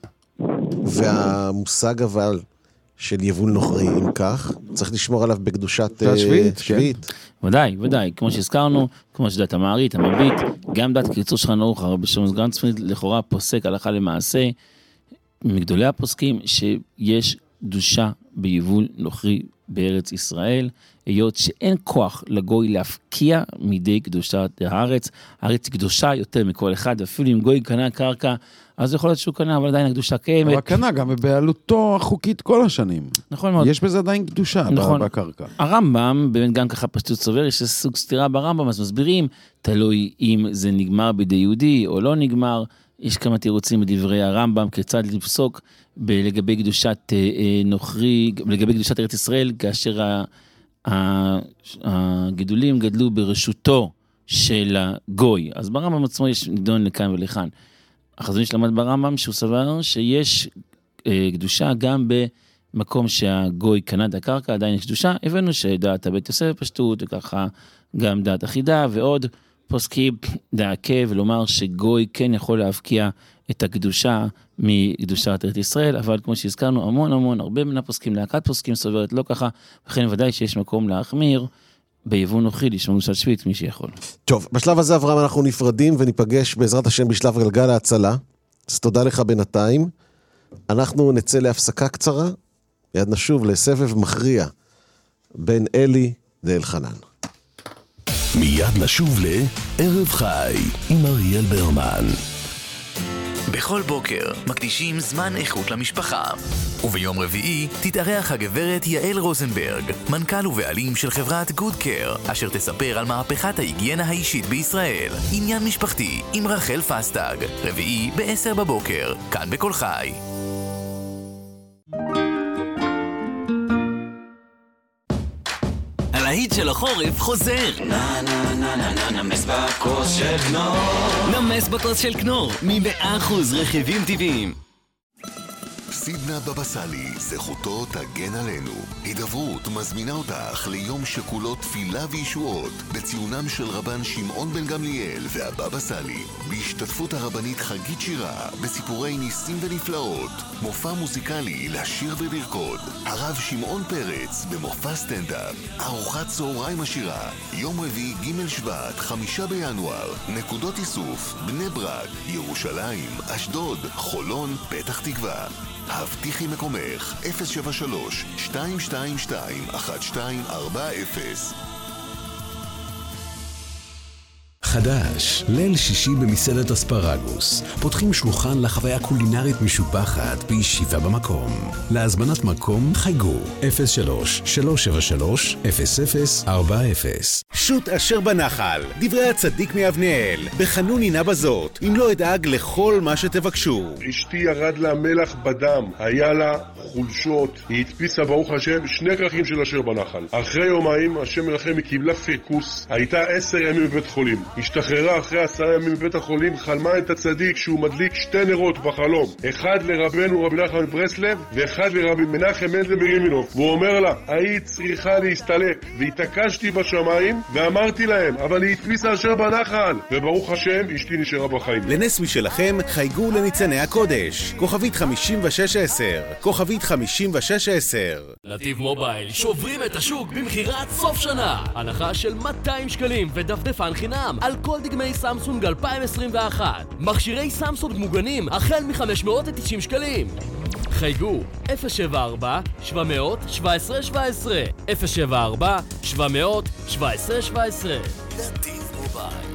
והמושג אבל של יבול נוכרי, אם כך, צריך לשמור עליו בקדושת שביעית. ודאי, ודאי, כמו שהזכרנו, כמו שדעת המערית, המביט, גם דעת קיצור שולחן ערוך, הרב שלמה גרנצפלד לכאורה פוסק הלכה למעשה, מגדולי הפוסקים, שיש קדושה ביבול נוכרי בארץ ישראל, היות שאין כוח לגוי להפקיע מידי קדושת הארץ, הארץ היא קדושה יותר מכל אחד, אפילו אם גוי קנה קרקע, אז יכול להיות שהוא קנה, אבל עדיין הקדושה קיימת. אבל קנה גם בבעלותו החוקית כל השנים. נכון מאוד. יש בזה עדיין קדושה נכון. בקרקע. הרמב"ם, באמת גם ככה פשטות סובר, יש סוג סתירה ברמב"ם, אז מסבירים, תלוי אם זה נגמר בידי יהודי או לא נגמר, יש כמה תירוצים בדברי הרמב"ם, כיצד לפסוק לגבי קדושת נוכרי, לגבי קדושת ארץ ישראל, כאשר הגידולים גדלו ברשותו של הגוי. אז ברמב"ם עצמו יש נידון לכאן ולכאן. החזון איש למד ברמב"ם שהוא סבר שיש אה, קדושה גם במקום שהגוי קנה את הקרקע, עדיין יש קדושה. הבנו שדעת הבית יוסף פשטות, וככה גם דעת אחידה, ועוד פוסקים דעקה ולומר שגוי כן יכול להפקיע את הקדושה מקדושת ארץ ישראל, אבל כמו שהזכרנו המון המון, הרבה מן הפוסקים, להקת פוסקים סוברת לא ככה, וכן ודאי שיש מקום להחמיר, ביבול נוכרי לשמור קדושת שביעית מי שיכול. טוב, בשלב הזה אברהם אנחנו נפרדים וניפגש בעזרת השם בשלב גלגל ההצלה. אז תודה לך בינתיים. אנחנו נצא להפסקה קצרה, מיד נשוב לסבב מכריע בין אלי לאלחנן. מיד נשוב לערב חי עם אריאל ברמן. בכל בוקר מקדישים זמן איכות למשפחה. וביום רביעי תתארח הגברת יעל רוזנברג, מנכ"ל ובעלים של חברת גוד קר, אשר תספר על מהפכת ההיגיינה האישית בישראל. עניין משפחתי עם רחל פסטג, רביעי ב-עשר בבוקר, כאן בכל חי. של החורף חוזר. נה נה נה נה נה נמס בכוס של כנור. נמס בכוס של כנור, מ-מאה אחוז רכיבים טבעיים. סידנה בבא סאלי, זכותו תגן עלינו. הידברות מזמינה אותך ליום שכולו תפילה וישועות בציונם של רבן שמעון בן גמליאל והבבא סאלי, בהשתתפות הרבנית חגית שירה בסיפורי ניסים ונפלאות, מופע מוזיקלי לשיר ולרקוד, הרב שמעון פרץ במופע סטנדאפ, ארוחת צהריים עשירה, יום רביעי ג' שבט, חמישה בינואר, נקודות איסוף, בני ברק, ירושלים, אשדוד, חולון, פתח תקווה. הבטיחי מקומך אפס שבע שלוש שתיים שתיים שתיים אחת שתיים ארבע אפס. חדש, ליל שישי במסעדת אספרגוס. פותחים שולחן לחוויה קולינרית משובחת בישיבה במקום. להזמנת מקום חייגו אפס שלוש שלוש שבע שלוש אפס אפס ארבע אפס. שוט אשר בנחל, דברי הצדיק מאבנאל, בחנון הנה בזאת, אם לא אדאג לכל מה שתבקשו. אשתי ירד לה מלח בדם, היה לה חולשות, היא הדפיסה ברוך השם שני כרכים של אשר בנחל. אחרי יומיים השם מרחם היא קיבלה פרקוס, הייתה עשר ימים בבית חולים. השתחררה אחרי עשרה ימים בבית החולים, חלמה את הצדיק שהוא מדליק שתי נרות בחלום, אחד לרבנו רבי נחמן מברסלב ואחד לרבי מנחם מנדל מימינוב, והוא אומר לה, היית צריכה להסתלק, והתעקשתי בשמיים ואמרתי להם, אבל היא הדפיסה אשר בנחל, וברוך השם אשתי נשארה בחיים. לנס משלכם חייגו לניצני הקודש, כוכבית חמישים ושש עשר, כוכבית חמישים ושש עשר. נתיב מובייל שוברים את השוק במחירת סוף שנה, הנחה של מאתיים שקלים ודפדפן חינם על כל דגמי סמסונג אלפיים עשרים ואחת. מכשירי סמסונג מוגנים החל מ-חמש מאות ותשעים שקלים. חייגו אפס שבע ארבע שבע שבע עשרה שבע עשרה אפס שבע ארבע שבע שבע עשרה שבע עשרה. נתיב מובייל.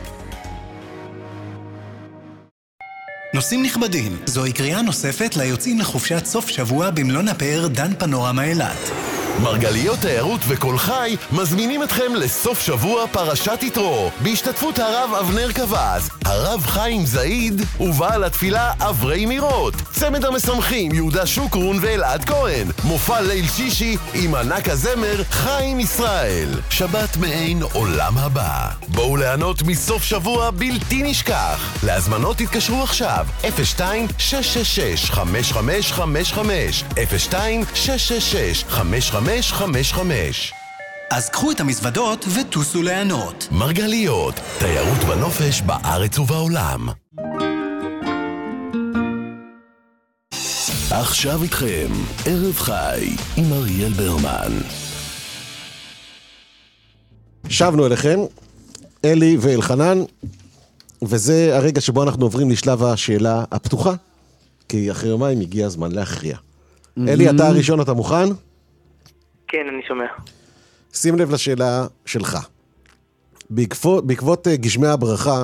נוסעים נכבדים, זוהי קריאה נוספת ליוצאים לחופשת סוף שבוע במלון הפאר דן פנורמה אילת. מרגליות תיירות וכל חי מזמינים אתכם לסוף שבוע פרשת יתרו בהשתתפות הרב אבנר קבז, הרב חיים זעיד ובעל התפילה אברי מירות, צמד המשמחים יהודה שוקרון ואלעד כהן, מופע ליל שישי עם ענק הזמר חיים ישראל, שבת מעין עולם הבא. בואו ליהנות מסוף שבוע בלתי נשכח. להזמנות תתקשרו עכשיו אפס שתיים שש שש שש חמש חמש חמש חמש אפס שתיים שש שש שש חמש חמש חמש חמש. אז קחו את המזוודות וטוסו ליהנות. מרגליות, תיירות בנופש בארץ ובעולם. עכשיו איתכם, ערב חי עם אריאל ברמן. שבנו אליכם, אלי ואלחנן, וזה הרגע שבו אנחנו עוברים לשלב השאלה הפתוחה, כי אחרי יומיים הגיע הזמן להכריע. אלי, אתה הראשון, אתה מוכן? כן, אני שומע. שים לב לשאלה שלך. בעקבות, בעקבות גשמי הברכה,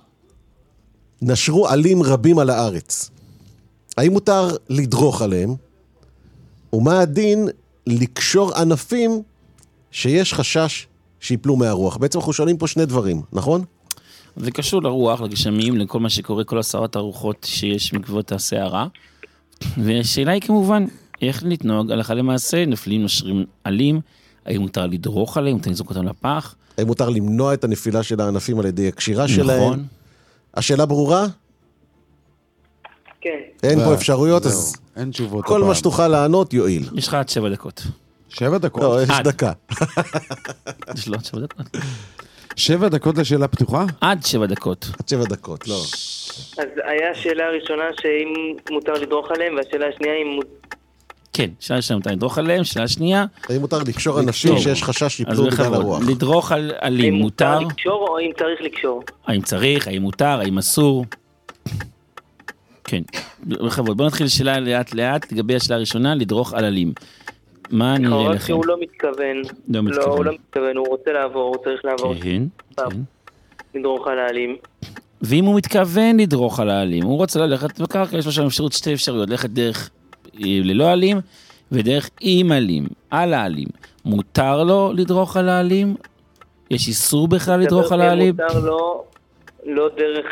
נשרו עלים רבים על הארץ. האם מותר לדרוך עליהם? ומה הדין לקשור ענפים שיש חשש שיפלו מהרוח? בעצם אנחנו שואלים פה שני דברים, נכון? זה קשור לרוח, לגשמים, לכל מה שקורה, כל עשרת הרוחות שיש מקוות הסערה. והשאלה היא כמובן, איך לתנוג הלכה למעשה, נפלים נשרים עלים, האם מותר לדרוך עליהם, מותר לזרוק אותם לפח? האם מותר למנוע את הנפילה של הענפים על ידי הקשירה שלהם? נכון. השאלה ברורה? כן. אין פה אפשרויות, אז אין תשובות. כל מה שתוכל לענות יועיל. יש לך עד שבע דקות. שבע דקות? לא, יש דקה. יש לו עד שבע דקות. שבע דקות לשאלה פתוחה? עד שבע דקות. עד שבע דקות, לא. אז היה השאלה הראשונה שאם מותר לדרוך עליהם, והשאלה השנייה אם מותר... כן, שאלה השנייה מותר לדרוך עליהם, שאלה השנייה... האם מותר לקשור אנשים שיש חשש שיפלו בגלל הרוח? לדרוך על עלים מותר... האם מותר לקשור או האם צריך לקשור? האם צריך, האם מותר, האם אסור? כן, בכבוד. בואו נתחיל שאלה לאט לאט, לגבי השאלה הראשונה, לדרוך על עלים. מה נראה לכם? הוא לא מתכוון. לא מתכוון. הוא לא מתכוון, הוא רוצה לעבור, הוא צריך לעבור. כן, כן. לדרוך על העלים. ואם הוא מתכוון לדרוך על העלים, הוא רוצה ללכת בקרקע, יש לו שם אפשרות, שתי אפשרויות, ללכת דרך ללא עלים, ודרך עם עלים, על העלים. מותר לו לדרוך על העלים? יש איסור בכלל לדרוך על העלים? מותר לו, לא דרך...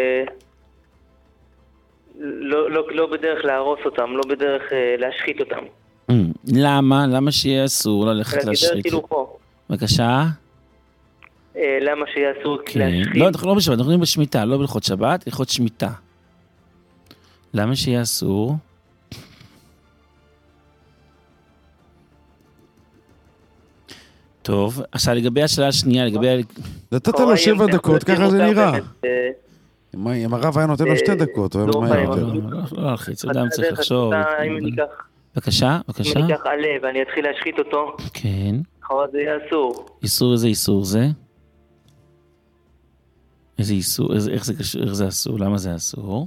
לא, לא, לא בדרך להרוס אותם, לא בדרך להשחית אותם. למה? למה שיהיה אסור ללכת להשחית? בדרך הילוכו. בבקשה. למה שיהיה אסור להשחית? לא, אנחנו לא בשבת, אנחנו בשמיטה, לא בהלכות שבת, הלכות שמיטה. למה שיהיה אסור? טוב, עכשיו לגבי השאלה השנייה, לגבי... נתת לו שבע דקות, ככה זה נראה. אם הרב היה נותן לו שתי דקות, הוא היה יותר. לא להלחיץ, אדם צריך לחשוב. בבקשה, בבקשה. אם אני אקח עלה ואני אתחיל להשחית אותו, כן. אחרי זה יהיה אסור. איסור, איזה איסור זה? איזה איסור, איך זה קשור, איך זה אסור? למה זה אסור?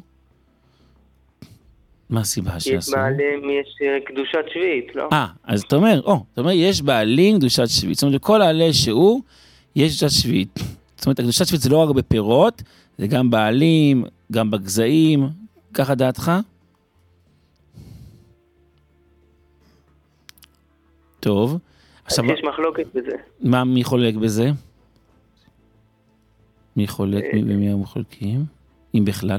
מה הסיבה שאסור? יש בעלים, יש קדושת שביעית, לא? אה, אז אתה אומר, או, אתה אומר, יש בעלים קדושת שביעית. זאת אומרת, לכל העלה שהוא, יש קדושת שביעית. זאת אומרת, הקדושת שביעית זה לא רק בפירות, זה גם בעלים, גם בגזעים, ככה דעתך? טוב. אז יש מחלוקת בזה. מה, מי חולק בזה? מי חולק, מי הם חולקים? אם בכלל?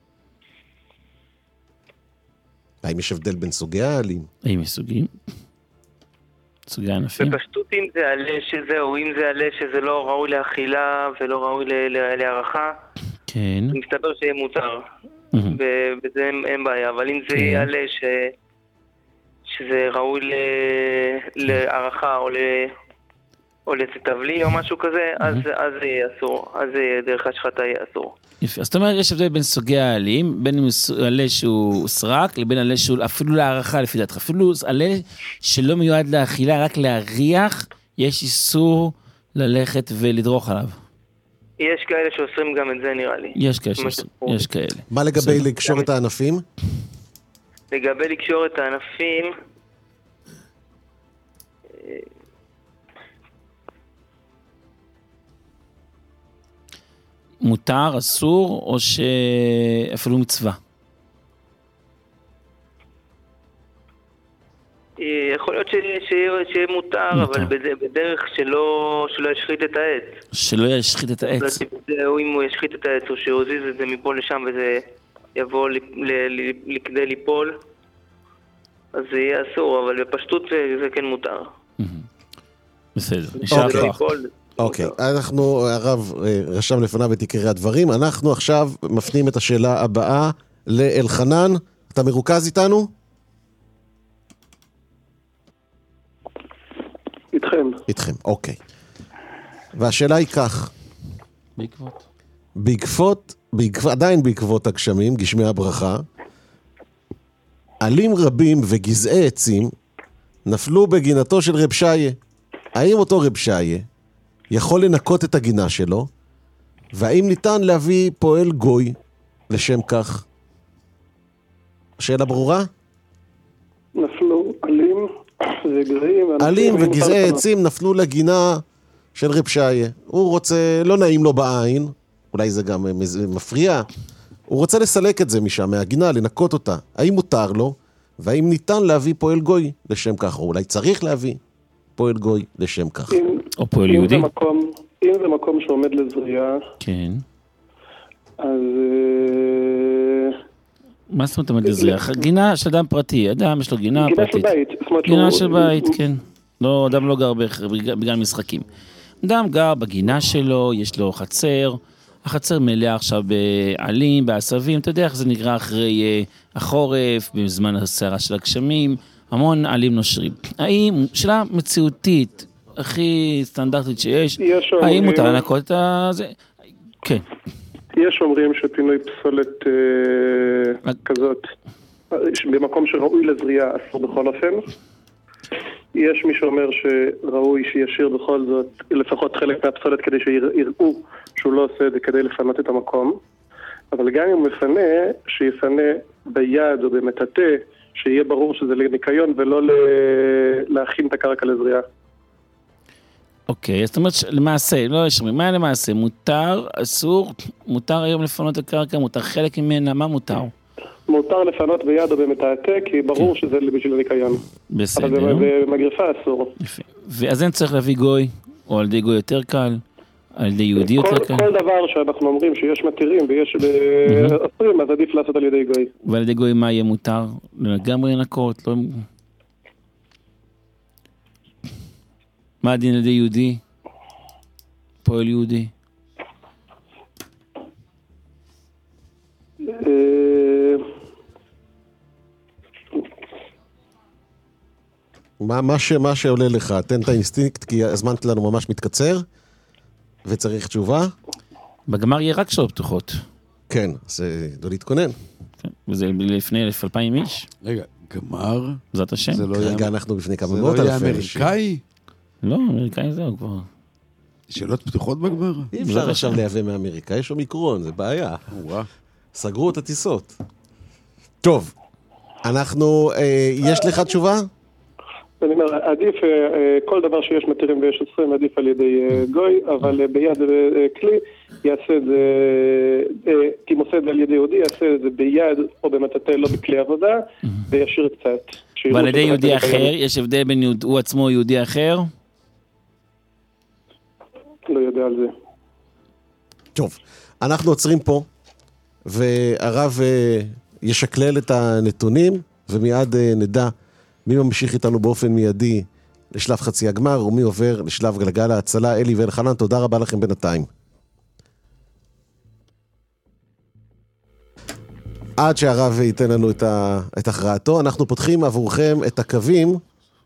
האם יש הבדל בין סוגי העלים? האם יש סוגים? סוגי הענפים? בפשטות אם זה עלה שזהו, אם זה עלה שזה לא ראוי לאכילה ולא ראוי להערכה, כן. מסתבר שיהיה מותר. ובזה אין בעיה, אבל אם זה יהיה עלה ש... שזה ראוי להערכה או ל... או לצטבלי או משהו כזה, אז זה יהיה אסור. אז דרך השחתה יהיה אסור. יפה. אז זאת אומרת, יש הבדל בין סוגי העלים, בין עלה שהוא סרק, לבין עלה שהוא אפילו להערכה לפי דעתך. אפילו עלה שלא מיועד לאכילה, רק להריח, יש איסור ללכת ולדרוך עליו. יש כאלה שאוסרים גם את זה, נראה לי. יש כאלה שאוסרים, יש כאלה. מה לגבי לקשור את הענפים? לגבי לקשור את הענפים, מותר, אסור, או שאפילו מצווה? יכול להיות שיהיה מותר, אבל בדרך שלא ישחית את העץ. שלא ישחית את העץ. או אם הוא ישחית את העץ, או שיוזיז את זה מפה לשם וזה יבוא לכדי ליפול, אז זה יהיה אסור, אבל בפשטות זה כן מותר. בסדר, נשאר כוח. אוקיי, אנחנו, הרב רשם לפניו את עיקרי הדברים, אנחנו עכשיו מפנים את השאלה הבאה לאלחנן, אתה מרוכז איתנו? איתכם. איתכם, אוקיי. והשאלה היא כך. בעקבות. בעקבות, בעקבות, עדיין בעקבות הגשמים, גשמי הברכה, עלים רבים וגזעי עצים נפלו בגינתו של רב שיה. האם אותו רב שיה יכול לנקות את הגינה שלו, והאם ניתן להביא פועל גוי לשם כך? שאלה נפלו עלים וגזעים. עלים וגזעי עצים נפלו לגינה של רב שיה. הוא רוצה, לא נעים לו בעין, אולי זה גם מפריע, הוא רוצה לסלק את זה משם, מהגינה, לנקות אותה. האם מותר לו, והאם ניתן להביא פועל גוי לשם כך, או אולי צריך להביא פועל גוי לשם כך. אם, או פועל יהודי? אם זה מקום, אם זה מקום שעומד לזריעה, כן. אז... מה זאת אומרת עומד לזריעה? גינה של אדם פרטי, אדם יש לו גינה פרטית. גינה של בית. גינה של בית, כן. לא, אדם לא גר בגלל משחקים. אדם גר בגינה שלו, יש לו חצר, החצר מלאה עכשיו בעלים, בעשבים, אתה יודע איך זה נקרא אחרי החורף, בזמן הסערה של הגשמים, המון עלים נושרים. האם, שאלה מציאותית, הכי סטנדרטית שיש, האם מותר לנקות את זה? כן. יש אומרים שפינוי פסולת אה, כזאת, במקום שראוי לזריעה אסור בכל אופן. יש מי שאומר שראוי שישיר בכל זאת לפחות חלק מהפסולת כדי שיראו שהוא לא עושה את זה כדי לפנות את המקום. אבל גם אם הוא מפנה, שיפנה ביד או במטאטא, שיהיה ברור שזה לניקיון ולא להכין את הקרקע לזריעה. אוקיי, זאת אומרת למעשה, לא ישרים, מה למעשה? מותר, אסור, מותר היום לפנות את הקרקע, מותר חלק ממנה, מה מותר? מותר לפנות ביד או במטאטא, כי ברור שזה בשביל הניקיון. בסדר. אבל במגרפה אסור. יפה. ואז אין צריך להביא גוי, או על ידי גוי יותר קל, על ידי יהודי יותר קל? כל דבר שאנחנו אומרים שיש מתירים ויש אסורים, אז עדיף לעשות על ידי גוי. ועל ידי גוי מה יהיה מותר? לגמרי לנקות, לא... מה הדין על ידי יהודי? פועל יהודי. מה, מה, ש, מה שעולה לך, תן את האינסטינקט, כי הזמן שלנו ממש מתקצר, וצריך תשובה. בגמר יהיה רק שאלות פתוחות. כן, אז לא להתכונן. כן, וזה לפני אלף אלפיים איש. רגע, גמר? זאת השם. לא רגע, היה... אנחנו בפני כמה מאות אלפי. זה לא יהיה אמריקאי? לא, אמריקאי זהו כבר. שאלות פתוחות בגמר? אי אפשר עכשיו לייבא מאמריקה, יש אומיקרון, זה בעיה. סגרו את הטיסות. טוב, אנחנו, אה, יש לך תשובה? אני אומר, עדיף, כל דבר שיש מתירים ויש עשרים, עדיף על ידי גוי, אבל ביד כלי יעשה את זה, כי מוסד על ידי יהודי, יעשה את זה ביד או במטאטא, לא בכלי עבודה, וישאיר קצת. ועל ידי יהודי אחר, יש הבדל בין הוא עצמו יהודי אחר? לא יודע על זה. טוב, אנחנו עוצרים פה, והרב ישקלל את הנתונים, ומיד נדע מי ממשיך איתנו באופן מיידי לשלב חצי הגמר, ומי עובר לשלב גלגל ההצלה. אלי ואלחנן, תודה רבה לכם בינתיים. עד שהרב ייתן לנו את הכרעתו, אנחנו פותחים עבורכם את הקווים.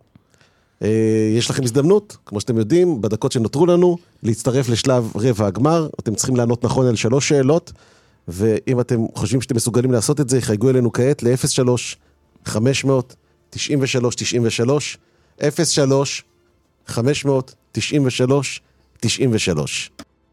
יש לכם הזדמנות, כמו שאתם יודעים, בדקות שנותרו לנו, להצטרף לשלב רבע הגמר. אתם צריכים לענות נכון על שלוש שאלות, ואם אתם חושבים שאתם מסוגלים לעשות את זה, חייגו אלינו כעת ל-אפס שלוש חמש מאות תשעים ושלוש תשעים ושלוש, אפס שלוש חמש מאות תשעים ושלוש תשעים ושלוש.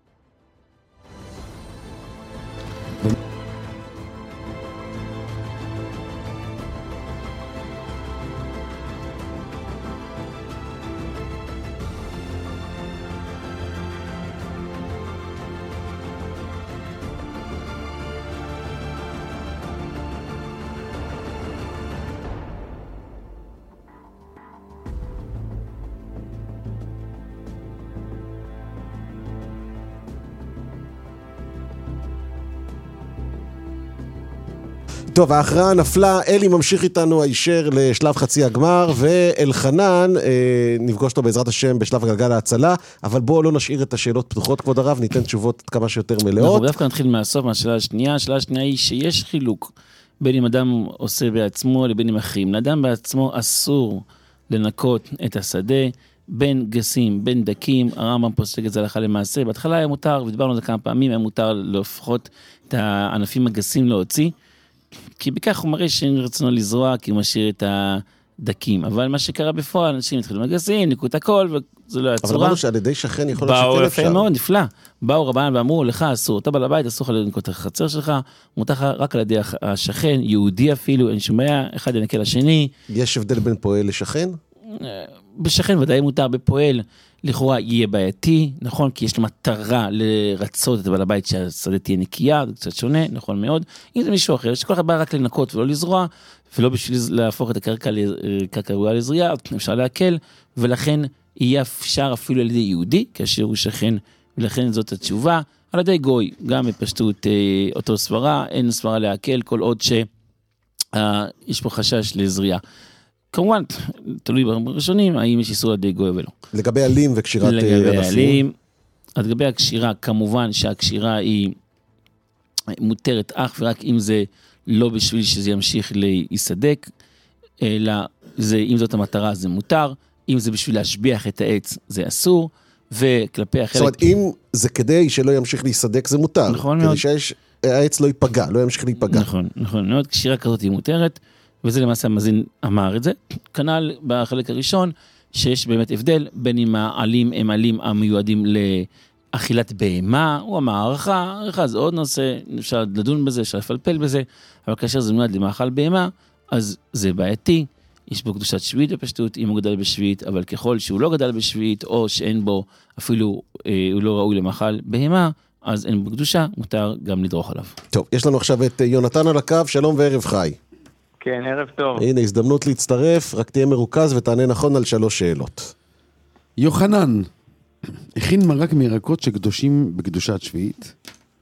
טוב, ההכרעה נפלה, אלי ממשיך איתנו הישר לשלב חצי הגמר, ואלחנן, אה, נפגוש אותו בעזרת השם בשלב הגלגל ההצלה, אבל בואו לא נשאיר את השאלות פתוחות, כבוד הרב, ניתן תשובות כמה שיותר מלאות. אנחנו דווקא נתחיל מהסוף, מהשאלה השנייה. השאלה השנייה היא שיש חילוק בין אם אדם עושה בעצמו לבין אם אחרים. לאדם בעצמו אסור לנקות את השדה, בין גסים, בין דקים, הרמב"ם פוסק את זה הלכה למעשה. בהתחלה היה מותר, ודיברנו על זה כמה פעמים, היה מותר לפחות את הענפים הגסים להוציא, כי בכך הוא מראה שאין רצונו לזרוע, כי הוא משאיר את הדקים. אבל מה שקרה בפועל, אנשים התחילו מגסים, ניקו את הכל, וזה לא היה צורה. אבל אמרנו שעל ידי שכן יכול להיות שכן אפשר. באו מאוד, נפלא. באו רבנן ואמרו, לך אסור, אתה בעל הבית, אסור לך לנקות את החצר שלך, מותר לך רק על ידי השכן, יהודי אפילו, אין שום בעיה, אחד ינקה לשני. יש הבדל בין פועל לשכן? בשכן ודאי מותר, בפועל לכאורה יהיה בעייתי, נכון? כי יש לו מטרה לרצות את בעל הבית שהשדה תהיה נקייה, זה קצת שונה, נכון מאוד. אם זה מישהו אחר, שכל אחד בא רק לנקות ולא לזרוע, ולא בשביל להפוך את הקרקע לקרקע ראויה לזריעה, אפשר להקל, ולכן יהיה אפשר אפילו על ידי יהודי, כאשר הוא שכן, ולכן זאת התשובה. על ידי גוי, גם בפשטות אותו סברה, אין סברה להקל, כל עוד שיש פה חשש לזריעה. כמובן, תלוי בראשונים, האם יש איסור על ידי גוי ולא. לגבי אלים וקשירת ענפים? לגבי אלים, לגבי הקשירה, כמובן שהקשירה היא מותרת אך ורק אם זה לא בשביל שזה ימשיך להיסדק, אלא זה, אם זאת המטרה זה מותר, אם זה בשביל להשביח את העץ זה אסור, וכלפי החלק... זאת אומרת, אם זה כדי שלא ימשיך להיסדק זה מותר. נכון מאוד. כדי שהעץ לא ייפגע, לא ימשיך להיפגע. נכון, נכון מאוד. קשירה כזאת היא מותרת, וזה למעשה המזין אמר את זה. כנ"ל בחלק הראשון, שיש באמת הבדל בין אם העלים הם עלים המיועדים לאכילת בהמה, הוא אמר הערכה, הערכה זה עוד נושא, אפשר לדון בזה, אפשר לפלפל בזה, אבל כאשר זה מיועד למאכל בהמה, אז זה בעייתי, יש בו קדושת שביעית בפשטות, אם הוא גדל בשביעית, אבל ככל שהוא לא גדל בשביעית, או שאין בו, אפילו אה, הוא לא ראוי למאכל בהמה, אז אין בו קדושה, מותר גם לדרוך עליו. טוב, יש לנו עכשיו את יונתן על הקו, שלום וערב חי. כן, ערב טוב. הנה, הזדמנות להצטרף, רק תהיה מרוכז ותענה נכון על שלוש שאלות. יוחנן, הכין מרק מירקות שקדושים בקדושת שביעית,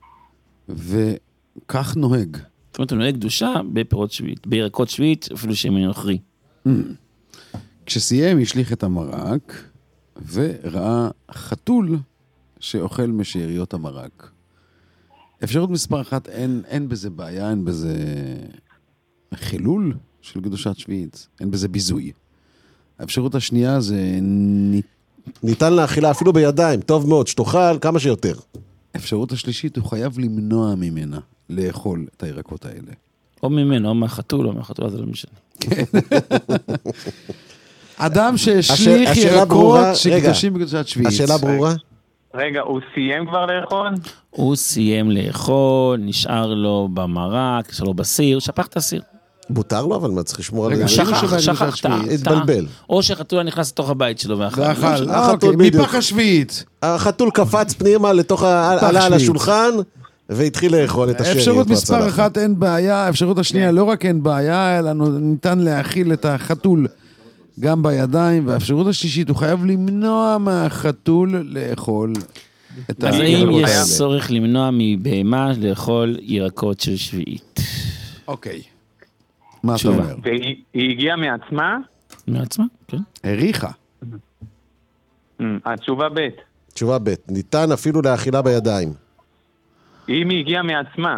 וכך נוהג. זאת אומרת, הוא נוהג קדושה בפירות שביעית, בירקות שביעית, אפילו שמן נוכרי. כשסיים, השליך את המרק, וראה חתול שאוכל משאריות המרק. אפשרות מספר אחת, אין, אין בזה בעיה, אין בזה חילול של קדושת שביעית, אין בזה ביזוי. האפשרות השנייה זה... ניתן לאכילה אפילו בידיים, טוב מאוד, שתאכל כמה שיותר. האפשרות השלישית, הוא חייב למנוע ממנה לאכול את הירקות האלה. או ממנו, או מהחתול, או מהחתול, זה לא משנה. אדם שהשליך ירקות שקדושים בקדושת שביעית. השאלה ברורה? רגע, הוא סיים כבר לאכול? הוא סיים לאכול, נשאר לו במרק, נשאר לו בסיר, שפך את הסיר. מותר לו, אבל מה צריך לשמור על... שכח, שכח, טעה. התבלבל. או שחתול נכנס לתוך הבית שלו ואכל. ואכל, אוקיי, מפח השביעית. החתול קפץ פנימה לתוך, עלה על השולחן, והתחיל לאכול את השאריות. אפשרות מספר אחת אין בעיה, אפשרות השנייה לא רק אין בעיה, אלא ניתן להאכיל את החתול גם בידיים, והאפשרות השלישית, הוא חייב למנוע מהחתול לאכול את הירקות האלה. אז האם יש צורך למנוע מבהמה לאכול ירקות של שביעית? אוקיי. מה אתה אומר? והיא הגיעה מעצמה? מעצמה, כן. הריחה. התשובה ב'. תשובה ב'. ניתן אפילו להאכילה בידיים. אם היא הגיעה מעצמה.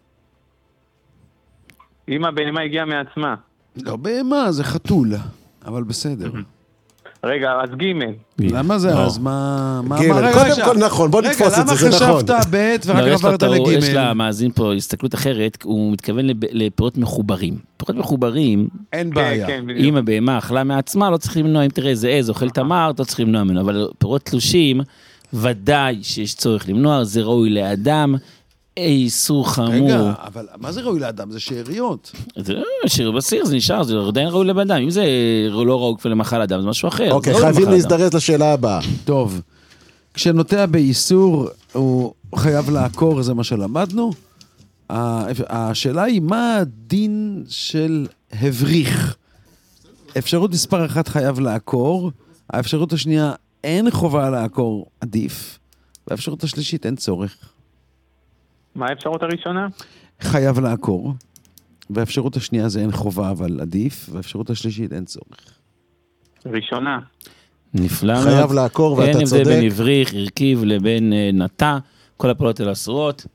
אם הבהמה הגיעה מעצמה. לא בהמה, זה חתול. אבל בסדר. רגע, אז ג'. למה זה? אז מה... ג', קודם כל נכון, בוא נתפוס את זה, זה נכון. רגע, למה חשבת ב' ורק עברת לג'? יש לה מאזין פה הסתכלות אחרת, הוא מתכוון לפירות מחוברים. פירות מחוברים, אין בעיה. אם הבהמה אכלה מעצמה, לא צריך למנוע, אם תראה, זה עז, אוכל תמר, לא צריך למנוע ממנו, אבל פירות תלושים, ודאי שיש צורך למנוע, זה ראוי לאדם, איסור חמור. רגע, אבל מה זה ראוי לאדם? זה שאריות. זה שאר בסיר, זה נשאר, זה עדיין ראוי לבדם. אם זה לא ראוי כפי למחל אדם, זה משהו אחר. אוקיי, חייבים להזדרז לשאלה הבאה. טוב, כשנוטע באיסור, הוא חייב לעקור, זה מה שלמדנו. השאלה היא, מה הדין של הבריך? אפשרות מספר אחת חייב לעקור, האפשרות השנייה, אין חובה לעקור, עדיף. והאפשרות השלישית, אין צורך. מה האפשרות הראשונה? חייב לעקור, והאפשרות השנייה זה אין חובה אבל עדיף, והאפשרות השלישית אין צורך. ראשונה. נפלא. חייב לעקור ואתה צודק. אין הבדל בין הבריך, הרכיב לבין נטע, כל הפעולות האלה אסורות.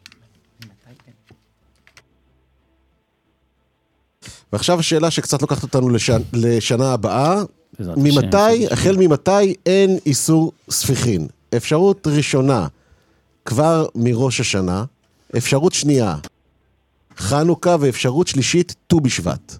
ועכשיו השאלה שקצת לוקחת אותנו לשנה, לשנה הבאה, ממתי, החל ממתי אין איסור ספיחין? אפשרות ראשונה, כבר מראש השנה, אפשרות שנייה, חנוכה, ואפשרות שלישית, ט"ו בשבט.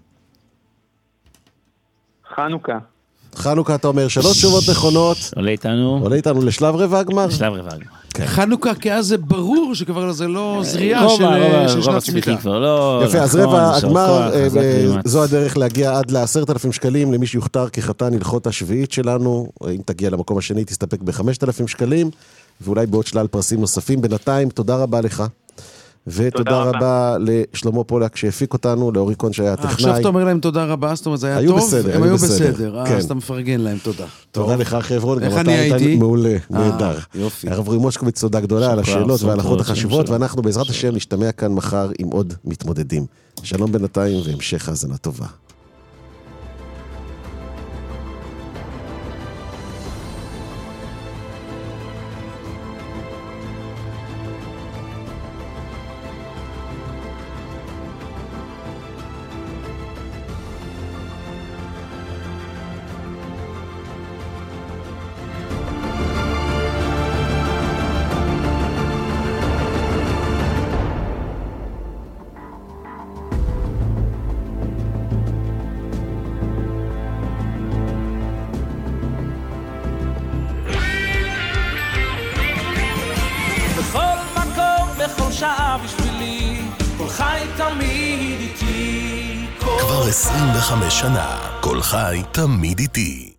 חנוכה. חנוכה, אתה אומר, שלוש תשובות נכונות. עולה איתנו. עולה איתנו לשלב רבע הגמר. לשלב רבע הגמר. חנוכה, כי אז זה ברור שכבר זה לא זריעה של שנת צמיחה. יפה, אז רבע הגמר, זו הדרך להגיע עד ל-עשרת אלפים שקלים, למי שיוכתר כחתן הלכות השביעית שלנו. אם תגיע למקום השני, תסתפק ב-חמשת אלפים שקלים. ואולי בעוד שלל פרסים נוספים. בינתיים, תודה רבה לך. ותודה רבה לשלמה פולק שהפיק אותנו, לאוריקון שהיה טכנאי. עכשיו אתה אומר להם תודה רבה, זאת אומרת, זה היה טוב, הם היו בסדר. אז אתה מפרגן להם, תודה. תודה לך, חברון, גם אתה הייתי מעולה, נהדר. הרב רועי מושקוביץ, תודה גדולה על השאלות וההלכות החשובות, ואנחנו בעזרת השם נשתמע כאן מחר עם עוד מתמודדים. שלום בינתיים והמשך האזנה טובה. כבר עשרים וחמש שנה, כל חי תמיד איתי.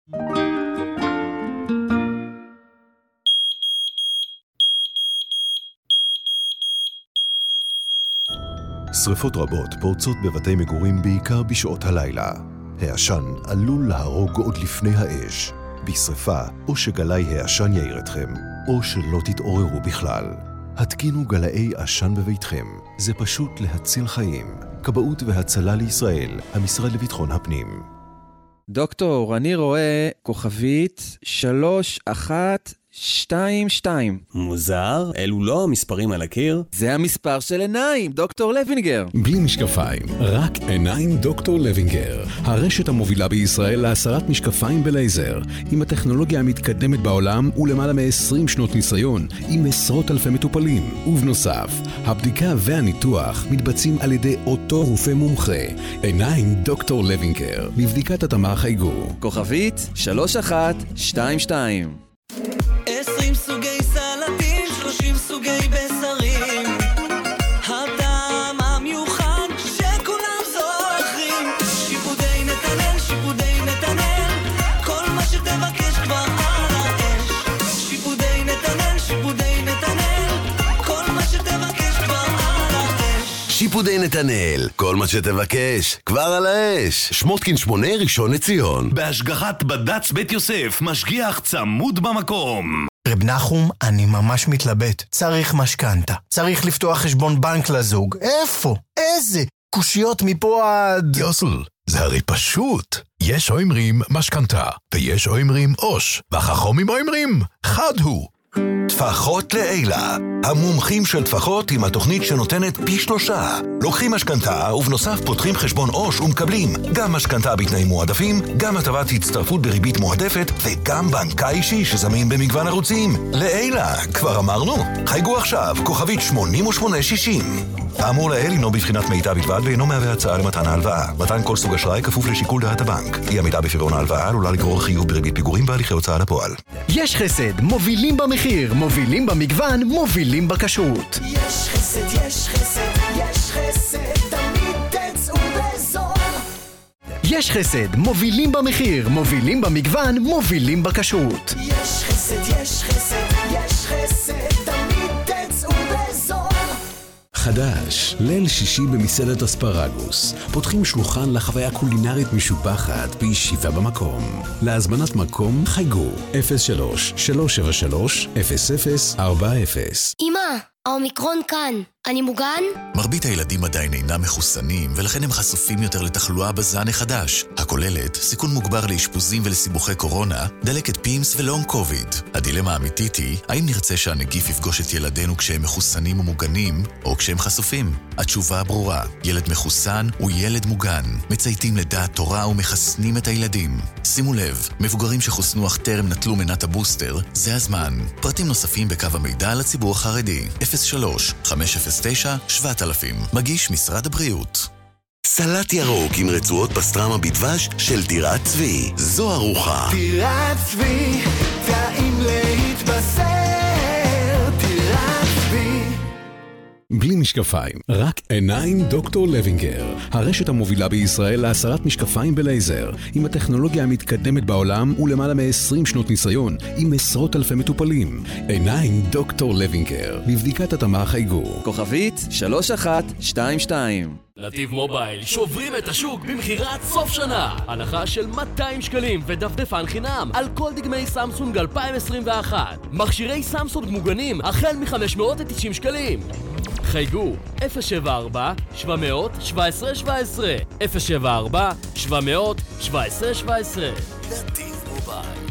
שריפות רבות פורצות בבתי מגורים בעיקר בשעות הלילה. העשן עלול להרוג עוד לפני האש. בשריפה, או שגלי העשן יעיר אתכם, או שלא תתעוררו בכלל. התקינו גלאי עשן בביתכם. זה פשוט להציל חיים. כבאות והצלה לישראל, המשרד לביטחון הפנים. דוקטור, אני רואה כוכבית שלוש אחת שתיים שתיים. מוזר, אלו לא המספרים על הקיר. זה המספר של עיניים, דוקטור לוינגר. בלי משקפיים, רק עיניים דוקטור לוינגר. הרשת המובילה בישראל להסרת משקפיים בלייזר. עם הטכנולוגיה המתקדמת בעולם ולמעלה מ-עשרים שנות ניסיון, עם עשרות אלפי מטופלים. ובנוסף, הבדיקה והניתוח מתבצעים על ידי אותו רופא מומחה. עיניים דוקטור לוינגר. לבדיקת התאמה חייגו. כוכבית שלוש אחת שתיים שתיים. עשרים סוגי סלטים, שלושים סוגי בשרים, הטעם המיוחד שכולם זוכרים. שיפודי נתנאל, שיפודי נתנאל, כל מה שתבקש כבר על האש. שיפודי נתנאל, שיפודי נתנאל, כל מה שתבקש כבר על האש. שיפודי נתנאל, כל מה שתבקש כבר על האש. שמותקין שמונה, ראשון לציון. בהשגחת בד"ץ בית יוסף, משגיח צמוד במקום. רב נחום, אני ממש מתלבט. צריך משכנתה. צריך לפתוח חשבון בנק לזוג. איפה? איזה? קושיות מפה עד... יוסל, זה הרי פשוט. יש אומרים משכנתה, ויש אומרים אוש, והחכמים אומרים חד הוא. טפחות לעילה, המומחים של טפחות עם התוכנית שנותנת פי שלושה. לוקחים משכנתה ובנוסף פותחים חשבון עו"ש ומקבלים גם משכנתה בתנאים מועדפים, גם הטבת הצטרפות בריבית מועדפת וגם בנקה אישי שזמין במגוון ערוצים. לעילה, כבר אמרנו? חייגו עכשיו, כוכבית שמונים ושמונה שישים. האמור לעיל אינו בבחינת מידע בלבד ואינו מהווה הצעה למתן ההלוואה. מתן כל סוג אשראי כפוף לשיקול דעת הבנק. אי עמידה בפירעון ההלוואה עלולה לגרור חיוב בריבית פיגורים בהליכי הוצאה לפועל. יש חסד, מובילים במחיר, מובילים במגוון, מובילים בכשרות. יש חסד, יש חסד, יש חסד, תמיד תצאו בזול. יש חסד, מובילים במחיר, מובילים במגוון, מובילים בכשרות. יש חסד, יש חסד, יש חסד, תמיד תצאו בזול. חדש, ליל שישי במסעדת אספרגוס. פותחים שולחן לחוויה קולינרית משובחת בישיבה במקום. להזמנת מקום חייגו אפס שלוש שלוש שבע שלוש אפס אפס ארבע אפס. אמא, האומיקרון כאן. אני מוגן? מרבית הילדים עדיין אינם מחוסנים, ולכן הם חשופים יותר לתחלואה בזן החדש, הכוללת סיכון מוגבר לאשפוזים ולסיבוכי קורונה, דלקת פימס ולונג קוביד. הדילמה האמיתית היא, האם נרצה שהנגיף יפגוש את ילדינו כשהם מחוסנים ומוגנים, או כשהם חשופים? התשובה ברורה, ילד מחוסן הוא ילד מוגן. מצייתים לדעת תורה ומחסנים את הילדים. שימו לב, מבוגרים שחוסנו אך טרם נטלו מנת הבוסטר, זה הזמן. פרטים נוספים בקו המידע לציבור החרדי, אפס שלוש חמש אפס תשע שבעת אלפים. מגיש משרד הבריאות. סלט ירוק עם רצועות פסטרמה בדבש של טירת צבי. זו ארוחה. טירת צבי, טעים להתבשר. טירת צבי. בלי משקפיים, רק עיניים דוקטור לוינגר. הרשת המובילה בישראל להסרת משקפיים בלייזר. עם הטכנולוגיה המתקדמת בעולם ולמעלה מ-עשרים שנות ניסיון. עם עשרות אלפי מטופלים. עיניים דוקטור לוינגר. לבדיקת התאמה חייגו. כוכבית שלוש אחת שתיים שתיים. נתיב מובייל שוברים את השוק במחירת סוף שנה. הנחה של מאתיים שקלים ודפדפן חינם על כל דגמי סמסונג אלפיים עשרים ואחת. מכשירי סמסונג מוגנים החל מ-חמש מאות ותשעים שקלים. חייגו אפס שבע ארבע שבע שבע עשרה שבע עשרה אפס שבע ארבע שבע שבע עשרה שבע עשרה. נתיב מובייל.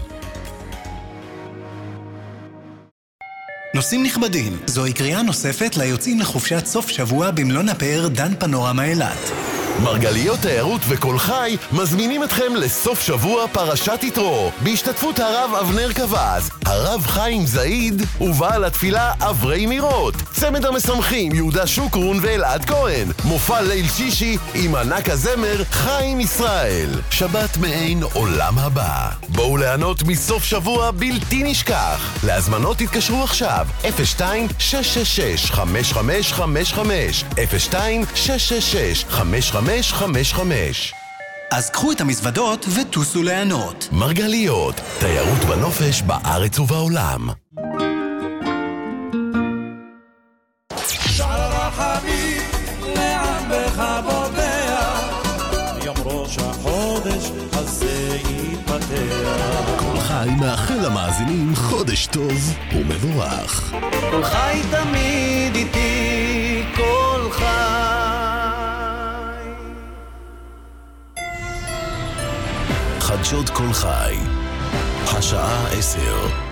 נוסעים נכבדים, זוהי קריאה נוספת ליוצאים לחופשת סוף שבוע במלון הפאר דן פנורמה אילת. מרגליות תיירות וכל חי מזמינים אתכם לסוף שבוע פרשת יתרו בהשתתפות הרב אבנר קבז, הרב חיים זעיד ובעל התפילה אברי מירות, צמד המשמחים יהודה שוקרון ואלעד כהן, מופע ליל שישי עם ענק הזמר חיים ישראל, שבת מעין עולם הבא. בואו ליהנות מסוף שבוע בלתי נשכח. להזמנות תתקשרו עכשיו אפס שתיים שש שש שש חמש חמש חמש חמש אפס שתיים שש שש שש חמש חמש חמש חמש. אז קחו את המזוודות וטוסו ליהנות. מרגליות, תיירות בנופש בארץ ובעולם. שער החמיד לעם בכבודיה, יום ראש החודש הזה יתפתח. כל חי מאחל למאזינים חודש טוב ומבורך. כל חי תמיד איתי, כל חי. חדשות כל חי. השעה עשר.